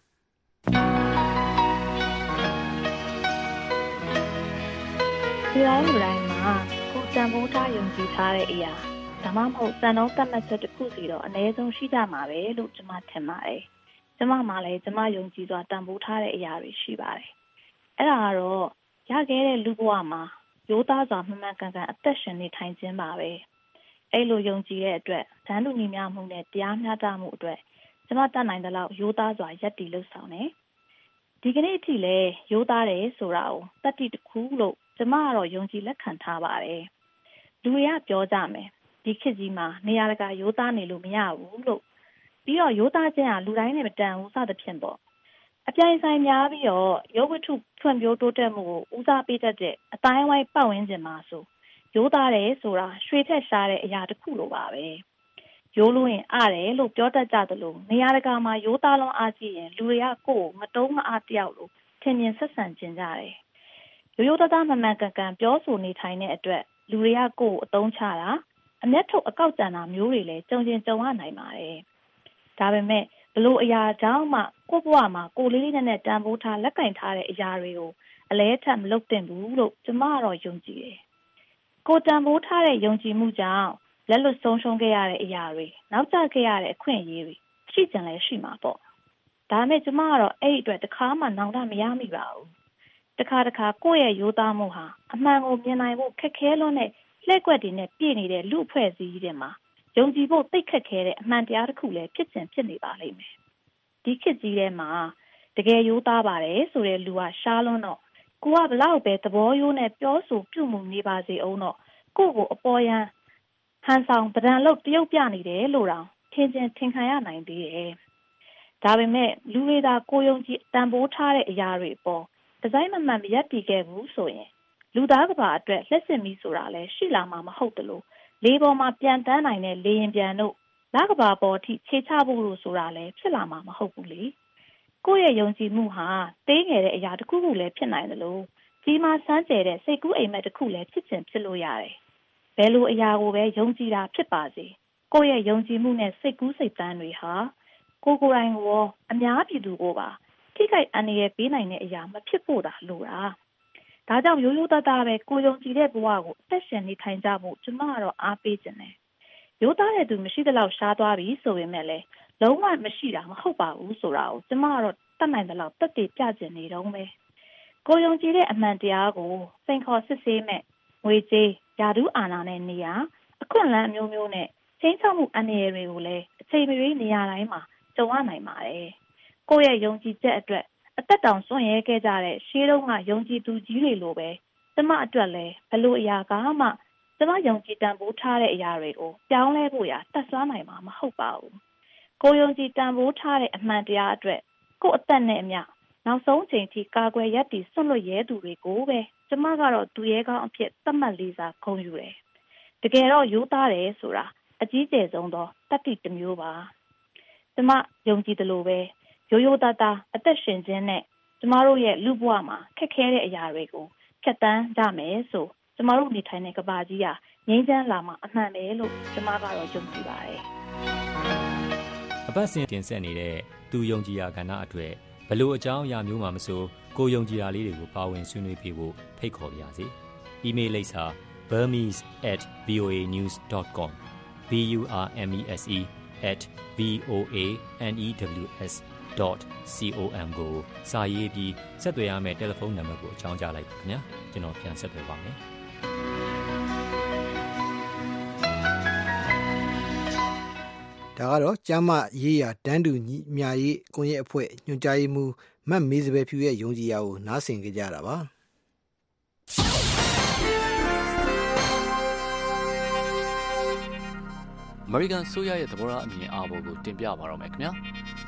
ဒီတိုင်းမှာကိုစံဖိုးထားယုံကြည်ထားတဲ့အရာဒါမှမဟုတ်စံတော်သတ်မှတ်ချက်တစ်ခုစီတော့အနည်းဆုံးရှိကြမှာပဲလို့ကျွန်မထင်ပါတယ်ကျွန်မမှလည်းကျွန်မယုံကြည်စွာတန်ဖိုးထားတဲ့အရာတွေရှိပါတယ်အဲ့ဒါကတော့ရခဲ့တဲ့လူဘဝမှာရိုးသားစွာမှန်မှန်ကန်ကန်အသက်ရှင်နေထိုင်ခြင်းပါပဲအဲ့လိုယုံကြည်တဲ့အတွက်တန်တူညီမျှမှုနဲ့တရားမျှတမှုအတွက်ကျွန်မတတ်နိုင်တဲ့လောက်ရိုးသားစွာယက်တည်လှုပ်ဆောင်တယ်ဒီကနေ့အထိလည်းရိုးသားတယ်ဆိုတာကိုတတ္တိတစ်ခုလို့ကျွန်မကတော့ယုံကြည်လက်ခံထားပါတယ်လူတွေကပြောကြမယ်ဒီခေတ်ကြီးမှာနေရာတကာရိုးသားနေလို့မရဘူးလို့ပြီးတော့ရိုးသားခြင်းဟာလူတိုင်းနဲ့မတန်ဘူးစသဖြင့်ပေါ့အပြိုင်ဆိုင်များပြီးတော့ရုပ်ဝတ္ထုဖွံ့ဖြိုးတိုးတက်မှုကိုဦးစားပေးတတ်တဲ့အတိုင်းအဝိုင်းပတ်ဝန်းကျင်မှာဆိုရိုးသားတယ်ဆိုတာရွှေထက်ရှားတဲ့အရာတစ်ခုလိုပါပဲရိုးလို့ရင်အားတယ်လို့ပြောတတ်ကြသလိုနေရာတကာမှာရိုးသားလွန်အားကြီးရင်လူတွေကကိုယ်မတုံးမအားတယောက်လို့ထင်မြင်ဆက်ဆံကျင်ကြတယ်ရိုးရိုးသားသားမှန်မှန်ကန်ကန်ပြောဆိုနေထိုင်တဲ့အတွက်လူတွေကကိုယ်အသုံးချတာအမျက်ထုတ်အကောက်ကြံတာမျိုးတွေလည်းကြုံရနိုင်ပါတယ်ဒါပေမဲ့ဘလို့အရာကြောင့်မှကိုယ့်ဘဝမှာကိုယ်လေးလေးနဲ့တန်ဖိုးထားလက်ကင်ထားတဲ့အရာတွေကိုအလဲထပ်မလုပ်သင့်ဘူးလို့ကျမကတော့ယုံကြည်တယ်ကိုယ်တန်ဖိုးထားတဲ့ယုံကြည်မှုကြောင့်လက်လွတ်ဆုံးရှုံးခဲ့ရတဲ့အရာတွေနောက်ကျခဲ့ရတဲ့အခွင့်အရေးတွေရှိကြလဲရှိမှာပေါ့ဒါပေမဲ့ကျမကတော့အဲ့ဒီအတွက်တခါမှနောင်တမရမိပါဘူးတခါကိုယ့်ရဲ့ရိုးသားမှုဟာအမှန်ကိုမြင်နိုင်ဖို့ခက်ခဲလွန်းတဲ့လှည့်ကွက်တွေနဲ့ပြည့်နေတဲ့လူအဖွဲ့အစည်းတွေမှာယုံကြည်ဖို့သိခက်ခဲတဲ့အမှန်တရားတစ်ခုလည်းဖြစ်နေပါလိမ့်မယ်ဒီခေတ်ကြီးထဲမှာတကယ်ရိုးသားပါတယ်ဆိုတဲ့လူကရှားလွန်းတော့ကိုကဘလောက်ပဲသဘောရိုးနဲ့ပြောဆိုပြုမှုနေပါစေအောင်တော့ကိုယ့်ကိုအပေါ်ယံဟန်ဆောင်ပဒံလို့တရုပ်ပြနေတယ်လို့တောင်ထင်ခံရနိုင်သေးတယ်ဒါပေမဲ့လူတွေသာကိုယုံကြည်တန်ဖိုးထားတဲ့အရာတွေပေါ်ဒီဇိုင်းမမှန်မရက်တည်ခဲ့ဘူးဆိုရင်လူသားကဘာအတွက်လက်စင်ပြီးဆိုတာလဲရှိလာမှာမဟုတ်တလို့လေပေါ်မှာပြန်တန်းနိုင်တဲ့လေရင်ပြန်တို့လကဘာပေါ်ထိခြေချဖို့လို့ဆိုတာလဲဖြစ်လာမှာမဟုတ်ဘူးလေကိုယ့်ရဲ့ယုံကြည်မှုဟာတေးငယ်တဲ့အရာတစ်ခုခုလည်းဖြစ်နိုင်တယ်လို့ဒီမှာစမ်းကြဲတဲ့စိတ်ကူးအိမ်မက်တစ်ခုလည်းဖြစ်လို့ရတယ်ဘယ်လိုအရာကိုပဲယုံကြည်တာဖြစ်ပါစေကိုယ့်ရဲ့ယုံကြည်မှုနဲ့စိတ်ကူးစိတ်သန်းတွေဟာကိုယ်တိုင်ကိုအများပြည်သူကိုပါထိခိုက်အန္တရာယ်ပေးနိုင်တဲ့အရာမဖြစ်ဖို့တာလိုတာဒါကြောင့်ရိုးရိုးသားသားပဲကိုယုံကြည်တဲ့ဘဝကိုအသက်ရှင်နေထိုင်ကြဖို့ကျမကတော့အားပေးခြင်းတယ်ရိုးသားတဲ့သူမရှိသလောက်ရှားသွားပြီဆိုပေမဲ့လည်းလုံးဝမရှိတာမဟုတ်ပါဘူးဆိုတာကိုကျမကတော့တတ်နိုင်သလောက်တက်တည်ပြခြင်းနေတော့ပဲကိုယုံကြည်တဲ့အမှန်တရားကိုစိန်ခေါ်စစ်ဆေးမဲ့ငွေကြေးယာတုအာဏာနဲ့နေရာအခွင့်အလမ်းအမျိုးမျိုးနဲ့ချင်းချောက်မှုအန္တရာယ်တွေကိုလည်းအချိန်မရွေးနေရာတိုင်းမှာကြုံရနိုင်ပါတယ်ကိုယ့်ရဲ့ယုံကြည်ချက်အတွက်အသက်တောင်စွန့်ရဲခဲ့ကြတဲ့ရှေးတုန်းကယုံကြည်သူကြီးတွေလိုပဲကျမအတွက်လည်းဘလို့အရာကမှကျမယုံကြည်တန်ဖိုးထားတဲ့အရာတွေကိုပြောင်းလဲဖို့ရတတ်ဆွမ်းနိုင်မှာမဟုတ်ပါဘူးကိုယုံကြည်တန်ဖိုးထားတဲ့အမှန်တရားအတွက်ကိုယ့်အသက်နဲ့အမျှနောက်ဆုံးချိန်ထိကာကွယ်ရပ်တည်ဆွတ်လွတ်ရဲသူတွေကိုပဲကျမကတော့သူရဲကောင်းအဖြစ်သတ်မှတ်လေးစားဂုဏ်ယူတယ်တကယ်တော့ရိုးသားတယ်ဆိုတာအကြီးကျယ်ဆုံးသောတတ္တိတစ်မျိုးပါကျမယုံကြည်တယ်လို့ပဲရိုးရိုးသားသားအသက်ရှင်ခြင်းနဲ့ကျမတို့ရဲ့လူဘဝမှာခက်ခဲတဲ့အရာတွေကိုဖြတ်တန်းကြမယ်ဆိုကျမတို့နေထိုင်တဲ့ကမ္ဘာကြီးဟာငြိမ်းချမ်းလာမှာအမှန်ပဲလို့ကျမကတော့ယုံကြည်ပါတယ်အပတ်စဉ်တင်ဆက်နေတဲ့သူယုံကြည်ရာကဏ္ဍအတွက်ဘလို့အကြောင်းအရာမျိုးမှမဆိုကိုယုံကြည်ရာလေးတွေကိုပါဝင်ဆွေးနွေးပေးဖို့ဖိတ်ခေါ်ပါရစေ။ email လိပ်စာ burmese@voanews.com burmese@voanews.com ကိုစာရေးပြီးဆက်သွယ်ရမယ့်တယ်လီဖုန်းနံပါတ်ကိုအကြောင်းကြားလိုက်ပါခင်ဗျာကျွန်တော်ပြန်ဆက်သွယ်ပါမယ်ဒါကတော့ကျမ်းမာရေးရာတန်းတူညီမျှရေးကွန်ရက်အဖွဲ့ညွှန်ကြားရေးမှူးမတ်မေးစပယ်ဖြူရဲ့ယုံကြည်ရာကိုနားဆင်ကြကြတာပါအမေရိကန်ဆိုရရဲ့သဘောထားအမြင်အာဘော်ကိုတင်ပြပါတော့မယ်ခင်ဗျာ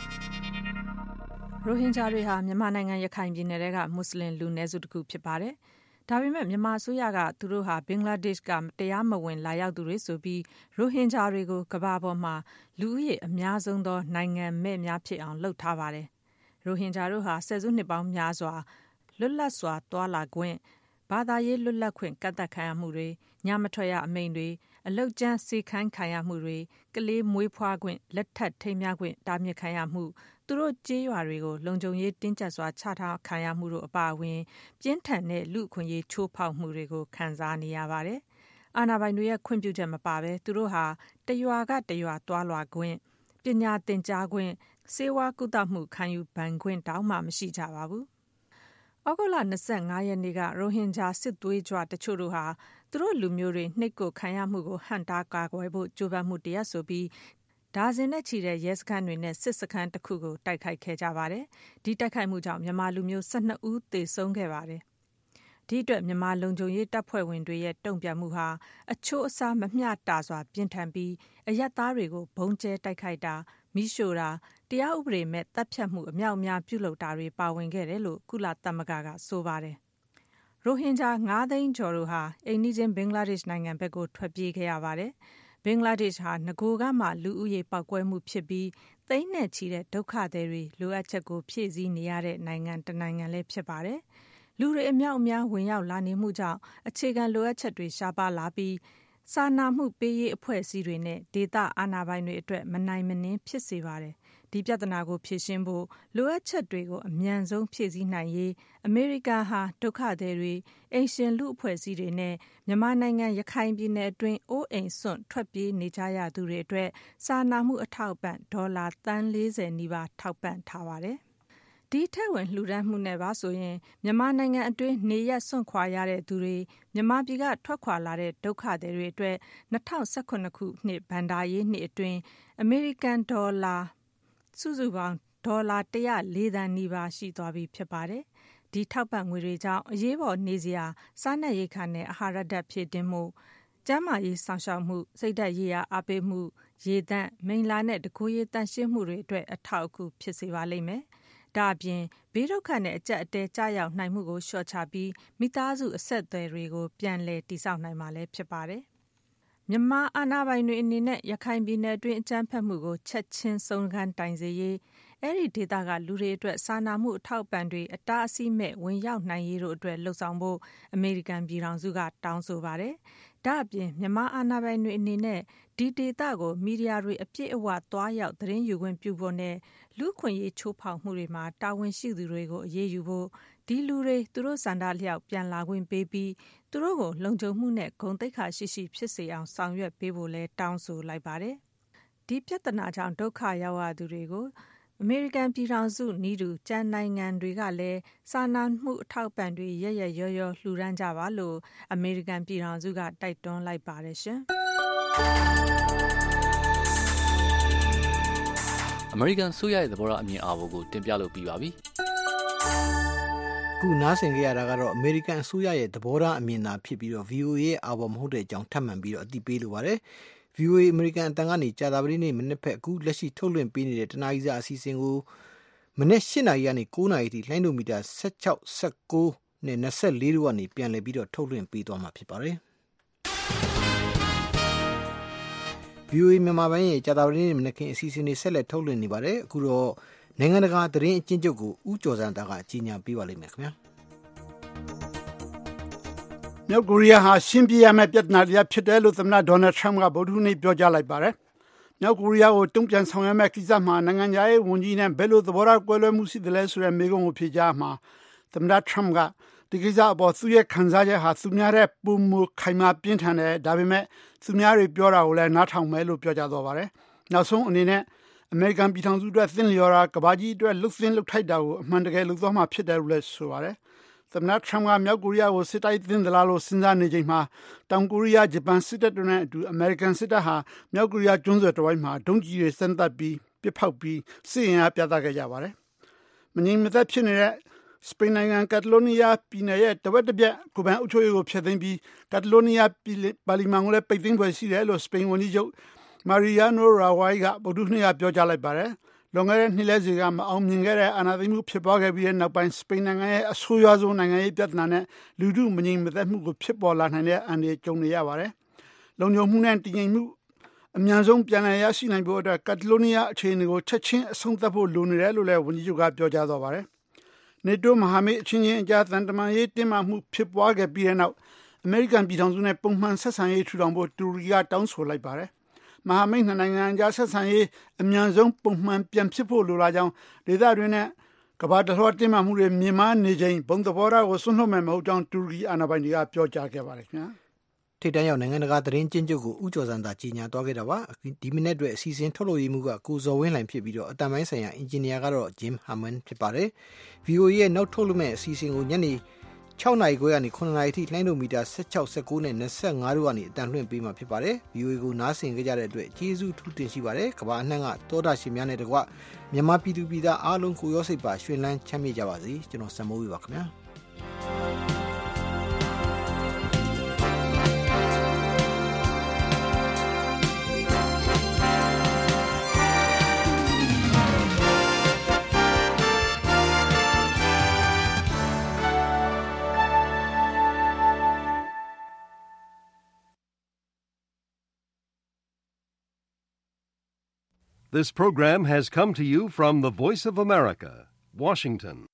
ရိုဟင်ဂျာတွေဟာမြန်မာနိုင်ငံရခိုင်ပြည်နယ်ကမွတ်စလင်လူနည်းစုတစ်ခုဖြစ်ပါတယ်ဒါပေမဲ့မြန်မာအစိုးရကသူတို့ဟာဘင်္ဂလားဒေ့ရှ်ကတရားမဝင်လာရောက်သူတွေဆိုပြီးရိုဟင်ဂျာတွေကိုကမ္ဘာပေါ်မှာလူဦးရေအများဆုံးသောနိုင်ငံမဲ့များဖြစ်အောင်လုပ်ထားပါတယ်။ရိုဟင်ဂျာတို့ဟာဆယ်စုနှစ်ပေါင်းများစွာလွတ်လပ်စွာသွားလာခွင့်ဘာသာရေးလွတ်လပ်ခွင့်ကန့်သတ်ခံရမှုတွေညမထွက်ရအမိန့်တွေအလုတ်ကျန်းစေခိုင်းခံရမှုတွေကလေးမွေးဖွားခွင့်လက်ထပ်ထိမ်းမြခွင့်တားမြစ်ခံရမှုသူတို့ကြေးရွာတွေကိုလုံခြုံရေးတင်းကျပ်စွာချထားခံရမှုတို့အပါအဝင်ပြင်းထန်တဲ့လူအခွင့်အရေးချိုးဖောက်မှုတွေကိုခံစားနေရပါတယ်။အာဏာပိုင်တွေရဲ့ခွင့်ပြုချက်မပါဘဲသူတို့ဟာတရွာကတရွာသွားလာခွင့်ပညာသင်ကြားခွင့်စေဝါကုသမှုခံယူပိုင်ခွင့်တောင်းမှမရှိကြပါဘူး။ဩဂုတ်လ25ရက်နေ့ကရိုဟင်ဂျာစစ်သွေးကြွတချို့တို့ဟာသူတို့လူမျိုးတွေနှိပ်ကွပ်ခံရမှုကိုဟန့်တားကာကွယ်ဖို့ကြိုးပမ်းမှုတရက်ဆိုပြီးဒါဇင်နဲ့ချီတဲ့ရဲစခန်းတွေနဲ့စစ်စခန်းတစ်ခုကိုတိုက်ခိုက်ခဲ့ကြပါတယ်။ဒီတိုက်ခိုက်မှုကြောင့်မြန်မာလူမျိုး12ဦးသေဆုံးခဲ့ပါတယ်။ဒီအတွက်မြန်မာလုံခြုံရေးတပ်ဖွဲ့ဝင်တွေရဲ့တုံ့ပြန်မှုဟာအချို့အစားမမျှတစွာပြင်းထန်ပြီးအရပ်သားတွေကိုဘုံကျဲတိုက်ခိုက်တာမိရှို့တာတရားဥပဒေမဲ့တပ်ဖြတ်မှုအမြောက်အများပြုလုပ်တာတွေပါဝင်ခဲ့တယ်လို့ကုလသမဂ္ဂကဆိုပါတယ်။ရိုဟင်ဂျာ9သိန်းကျော်တို့ဟာအိမ်နီးချင်းဘင်္ဂလားဒေ့ရှ်နိုင်ငံဘက်ကိုထွက်ပြေးခဲ့ရပါတယ်။ဘင်္ဂလားဒေ့ရှ်ဟာငကိုကမှလူဦးရေပေါက်ကွဲမှုဖြစ်ပြီးသိန်းနဲ့ချီတဲ့ဒုက္ခသည်တွေလိုအပ်ချက်ကိုဖြည့်ဆည်းနေရတဲ့နိုင်ငံတစ်နိုင်ငံလည်းဖြစ်ပါတယ်။လူတွေအမြောက်အများဝင်ရောက်လာနေမှုကြောင့်အခြေခံလိုအပ်ချက်တွေရှားပါးလာပြီးစာနာမှုပေးရေးအဖွဲ့အစည်းတွေနဲ့ဒေသအာဏာပိုင်တွေအတွက်မနိုင်မနင်းဖြစ်စေပါတယ်။ဒီပြဿနာကိုဖြေရှင်းဖို့လိုအပ်ချက်တွေကိုအမြန်ဆုံးဖြည့်ဆည်းနိုင်ရေးအမေရိကန်ဟာဒုက္ခသည်တွေအိမ်ရှင်လူအဖွဲ့အစည်းတွေနဲ့မြန်မာနိုင်ငံရခိုင်ပြည်နယ်အတွင်းအိုးအိမ်စွန့်ထွက်ပြေးနေကြရသူတွေအတွက်စာနာမှုအထောက်ပံ့ဒေါ်လာသန်း40နီးပါးထောက်ပံ့ထားပါတယ်။ဒီထက်ဝင်လှူဒန်းမှုနဲ့ပါဆိုရင်မြန်မာနိုင်ငံအတွင်းနေရက်စွန့်ခွာရတဲ့သူတွေမြန်မာပြည်ကထွက်ခွာလာတဲ့ဒုက္ခသည်တွေအတွက်2019ခုနှစ်ဘဏ္ဍာရေးနှစ်အတွင်းအမေရိကန်ဒေါ်လာစုစုပေါင်းဒေါ်လာ104သန်းနီးပါးရှိသွားပြီဖြစ်ပါတယ်။ဒီထောက်ပံ့ငွေတွေကြောင့်အရေးပေါ်နေစရာစားနပ်ရိက္ခာနဲ့အာဟာရဓာတ်ဖြည့်တင်းမှုကျန်းမာရေးဆောင်ရှောက်မှုစိတ်ဓာတ်ရေးရာအားပေးမှုရေသန့်မိန်လာနဲ့တကူရေးတန့်ရှင်းမှုတွေအတွက်အထောက်အကူဖြစ်စေပါလိမ့်မယ်။ဒါအပြင်ဘေးဒုက္ခနဲ့အကျပ်အတဲကြာရောက်နိုင်မှုကိုလျှော့ချပြီးမိသားစုအဆက်အသွယ်တွေကိုပြန်လည်တည်ဆောက်နိုင်မှာလည်းဖြစ်ပါတယ်။မြန်မာအာဏာပိုင်တွေအနေနဲ့ရခိုင်ပြည်နယ်အတွင်းအကြမ်းဖက်မှုကိုချက်ချင်းဆုံးခန်းတိုင်စေရေးအဲ့ဒီဒေသကလူတွေအတွက်စာနာမှုအထောက်ပံ့တွေအတားအဆီးမဲ့ဝင်ရောက်နိုင်ရေးတို့အတွက်လှုံ့ဆော်ဖို့အမေရိကန်ပြည်ထောင်စုကတောင်းဆိုပါတယ်။ဒါအပြင်မြန်မာအာဏာပိုင်တွေအနေနဲ့ဒီဒေသကိုမီဒီယာတွေအပြည့်အဝသွားရောက်သတင်းယူခွင့်ပြုဖို့နဲ့လူခွင့်ရေးချိုးဖောက်မှုတွေမှာတာဝန်ရှိသူတွေကိုအရေးယူဖို့ဒီလူတွေသူတို့စံတာလျောက်ပြန်လာခွင့်ပေးပြီးသူတို့ကိုလုံခြုံမှုနဲ့ဂုဏ်သိက္ခာရှိရှိဖြစ်စေအောင်ဆောင်ရွက်ပေးဖို့လဲတောင်းဆိုလိုက်ပါတယ်။ဒီပြဿနာကြောင့်ဒုက္ခရောက်ရသူတွေကိုအမေရိကန်ပြည်ထောင်စုနီးတူကျန်နိုင်ငံတွေကလည်းစာနာမှုအထောက်ပံ့တွေရရရောရောလှူဒန်းကြပါလို့အမေရိကန်ပြည်ထောင်စုကတိုက်တွန်းလိုက်ပါတယ်ရှင်။အမေရိကန်ဆိုရရဲ့သဘောထားအမြင်အာဘော်ကိုတင်ပြလို့ပြီးပါပြီ။ခုနားဆင်ကြရတာကတော့အမေရိကန်အစိုးရရဲ့သဘောထားအမြင်သာဖြစ်ပြီးတော့ VOA ရဲ့အာဘော်မဟုတ်တဲ့အကြောင်းထပ်မံပြီးတော့အသိပေးလိုပါတယ်။ VOA အမေရိကန်အတန်ကနေကြာသပတေးနေ့မနေ့ဖက်အခုလက်ရှိထုတ်လွှင့်ပေးနေတဲ့တနားရီစာအစီအစဉ်ကိုမနေ့8နာရီကနေ9နာရီထိလိုင်းဒိုမီတာ16 19နဲ့24တို့ကနေပြန်လည်ပြီးတော့ထုတ်လွှင့်ပေးသွားမှာဖြစ်ပါတယ်။ VOA မြန်မာပိုင်းရဲ့ကြာသပတေးနေ့မနေ့ကအစီအစဉ်တွေဆက်လက်ထုတ်လွှင့်နေပါတယ်။အခုတော့နိုင်ငံတကာသတင်းအကျဉ်းချုပ်ကိုဦးကျော်စံတာကကြီးညာပေးပါလိမ့်မယ်ခင်ဗျာ။မြောက်ကိုရီးယားဟာရှင်းပြရမယ့်ပြဿနာတရားဖြစ်တယ်လို့သမ္မတဒေါ်နယ်ထရမ့်ကဗုဒ္ဓဟူးနေ့ပြောကြားလိုက်ပါတယ်။မြောက်ကိုရီးယားကိုတုံ့ပြန်ဆောင်ရွက်မယ့်ကိစ္စမှာနိုင်ငံခြားရေးဝန်ကြီးနဲ့ဘယ်လိုသဘောထားကွဲလွဲမှုရှိသလဲဆိုတဲ့မေးခွန်းကိုဖြေကြားမှာသမ္မတထရမ့်ကဒီကိစ္စအပေါ်သူ့ရဲ့ခံစားချက်ဟာသူများတဲ့ပုံမခိုင်မာပြင်းထန်တယ်ဒါပေမဲ့သူများတွေပြောတာကိုလည်းနားထောင်မယ်လို့ပြောကြားသွားပါတယ်။နောက်ဆုံးအနေနဲ့အမေရိကန်ပြည်ထောင်စုအတွက်သင်လျော်တာကဘာကြီးအတွက်လှုပ်သင်းလှုပ်ထိုက်တာကိုအမှန်တကယ်လုပ်သွားမှာဖြစ်တယ်လို့လည်းဆိုပါတယ်။သမ္မတထရမ့်ကမြောက်ကိုရီးယားကိုစစ်တိုက်သင့်သလားလို့စဉ်းစားနေချိန်မှာတောင်ကိုရီးယားဂျပန်စစ်တပ်တို့နဲ့အတူအမေရိကန်စစ်တပ်ဟာမြောက်ကိုရီးယားကျွန်းဆွယ်တစ်ဝိုက်မှာဒုံးကျည်တွေစမ်းသပ်ပြီးပစ်ဖောက်ပြီးစစ်ရင်အားပြသခဲ့ကြပါတယ်။မငြိမ်မသက်ဖြစ်နေတဲ့စပိန်နိုင်ငံကက်တလိုနီးယားပြည်နယ်ရဲ့တဝက်တစ်ပြက်ကိုယ်ပိုင်အုပ်ချုပ်ရေးကိုဖျက်သိမ်းပြီးကက်တလိုနီးယားပါလီမန်ကိုလည်းပိတ်သိမ်းဖွယ်ရှိတယ်လို့စပိန်ဝန်ကြီးချုပ်မာရီယာနိုရာဝိုင်ကဗုဒ္ဓဟူးနေ့ကပြောကြားလိုက်ပါတယ်။လွန်ခဲ့တဲ့နှစ်လစီကမအောင်မြင်ခဲ့တဲ့အာဏာသိမ်းမှုဖြစ်ပွားခဲ့ပြီးတဲ့နောက်ပိုင်းစပိန်နိုင်ငံရဲ့အဆိုးရွားဆုံးနိုင်ငံရေးပြဿနာနဲ့လူထုမငြိမ်မသက်မှုကိုဖြစ်ပေါ်လာနိုင်တဲ့အန္တရာယ်ကြုံနေရပါတယ်။လုံခြုံမှုနဲ့တည်ငြိမ်မှုအများဆုံးပြန်လည်ရရှိနိုင်ဖို့အတွက်ကက်တလိုနီးယားအခြေအနေကိုချက်ချင်းအဆုံးသတ်ဖို့လိုနေတယ်လို့လည်းဝန်ကြီးချုပ်ကပြောကြားသွားပါတယ်။နေတိုးမဟာမိတ်အချင်းချင်းအကြားသံတမန်ရေးတင်းမာမှုဖြစ်ပွားခဲ့ပြီးတဲ့နောက်အမေရိကန်ပြည်ထောင်စုနဲ့ပုံမှန်ဆက်ဆံရေးထူထောင်ဖို့တူရကီကတောင်းဆိုလိုက်ပါတယ်။မဟာမိတ်နှစ်နိုင်ငံကြားဆက်ဆံရေးအမြန်ဆုံးပုံမှန်ပြန်ဖြစ်ဖို့လိုလားကြောင်းဒေသတွင်းနဲ့ကမ္ဘာတလွှားတင်းမာမှုတွေမြင့်မားနေချိန်ဘုံသဘောထားကိုဆွန့်လွတ်မယ်မဟုတ်ကြောင်းတူရကီအာဏာပိုင်တွေကပြောကြားခဲ့ပါတယ်ခင်ဗျာ။ထိပ်တန်းရောက်နိုင်ငံတကာသတင်းကျဉ်းချုပ်ကိုဦးကျော်စံသာကြီးညာသွားခဲ့တာပါ။ဒီမိနစ်အတွက်အစီအစဉ်ထုတ်လို့ရမှုကကိုဇော်ဝင်းလှိုင်ဖြစ်ပြီးတော့အတန်ပိုင်းဆိုင်ရာအင်ဂျင်နီယာကတော့ Jim Hammond ဖြစ်ပါတယ်။ VOA ရဲ့နောက်ထုတ်လွှင့်မယ့်အစီအစဉ်ကိုညနေ6နာရီခွဲကနေ9နာရီထိလိုင်းဒိုမီတာ16 19နဲ့25တို့ကနေအတန်လွှင့်ပေးမှာဖြစ်ပါတယ်။ VOA ကိုနားဆင်ကြကြတဲ့အတွက်ကျေးဇူးထူးတင်ရှိပါတယ်။ကမ္ဘာအနှံ့ကသောတာရှင်များနဲ့တကွမြန်မာပြည်သူပြည်သားအားလုံးကိုရောစိတ်ပါရွှင်လန်းချမ်းမြေ့ကြပါစေ။ကျွန်တော်စံမိုးဝေပါခင်ဗျာ။ This program has come to you from the Voice of America, Washington.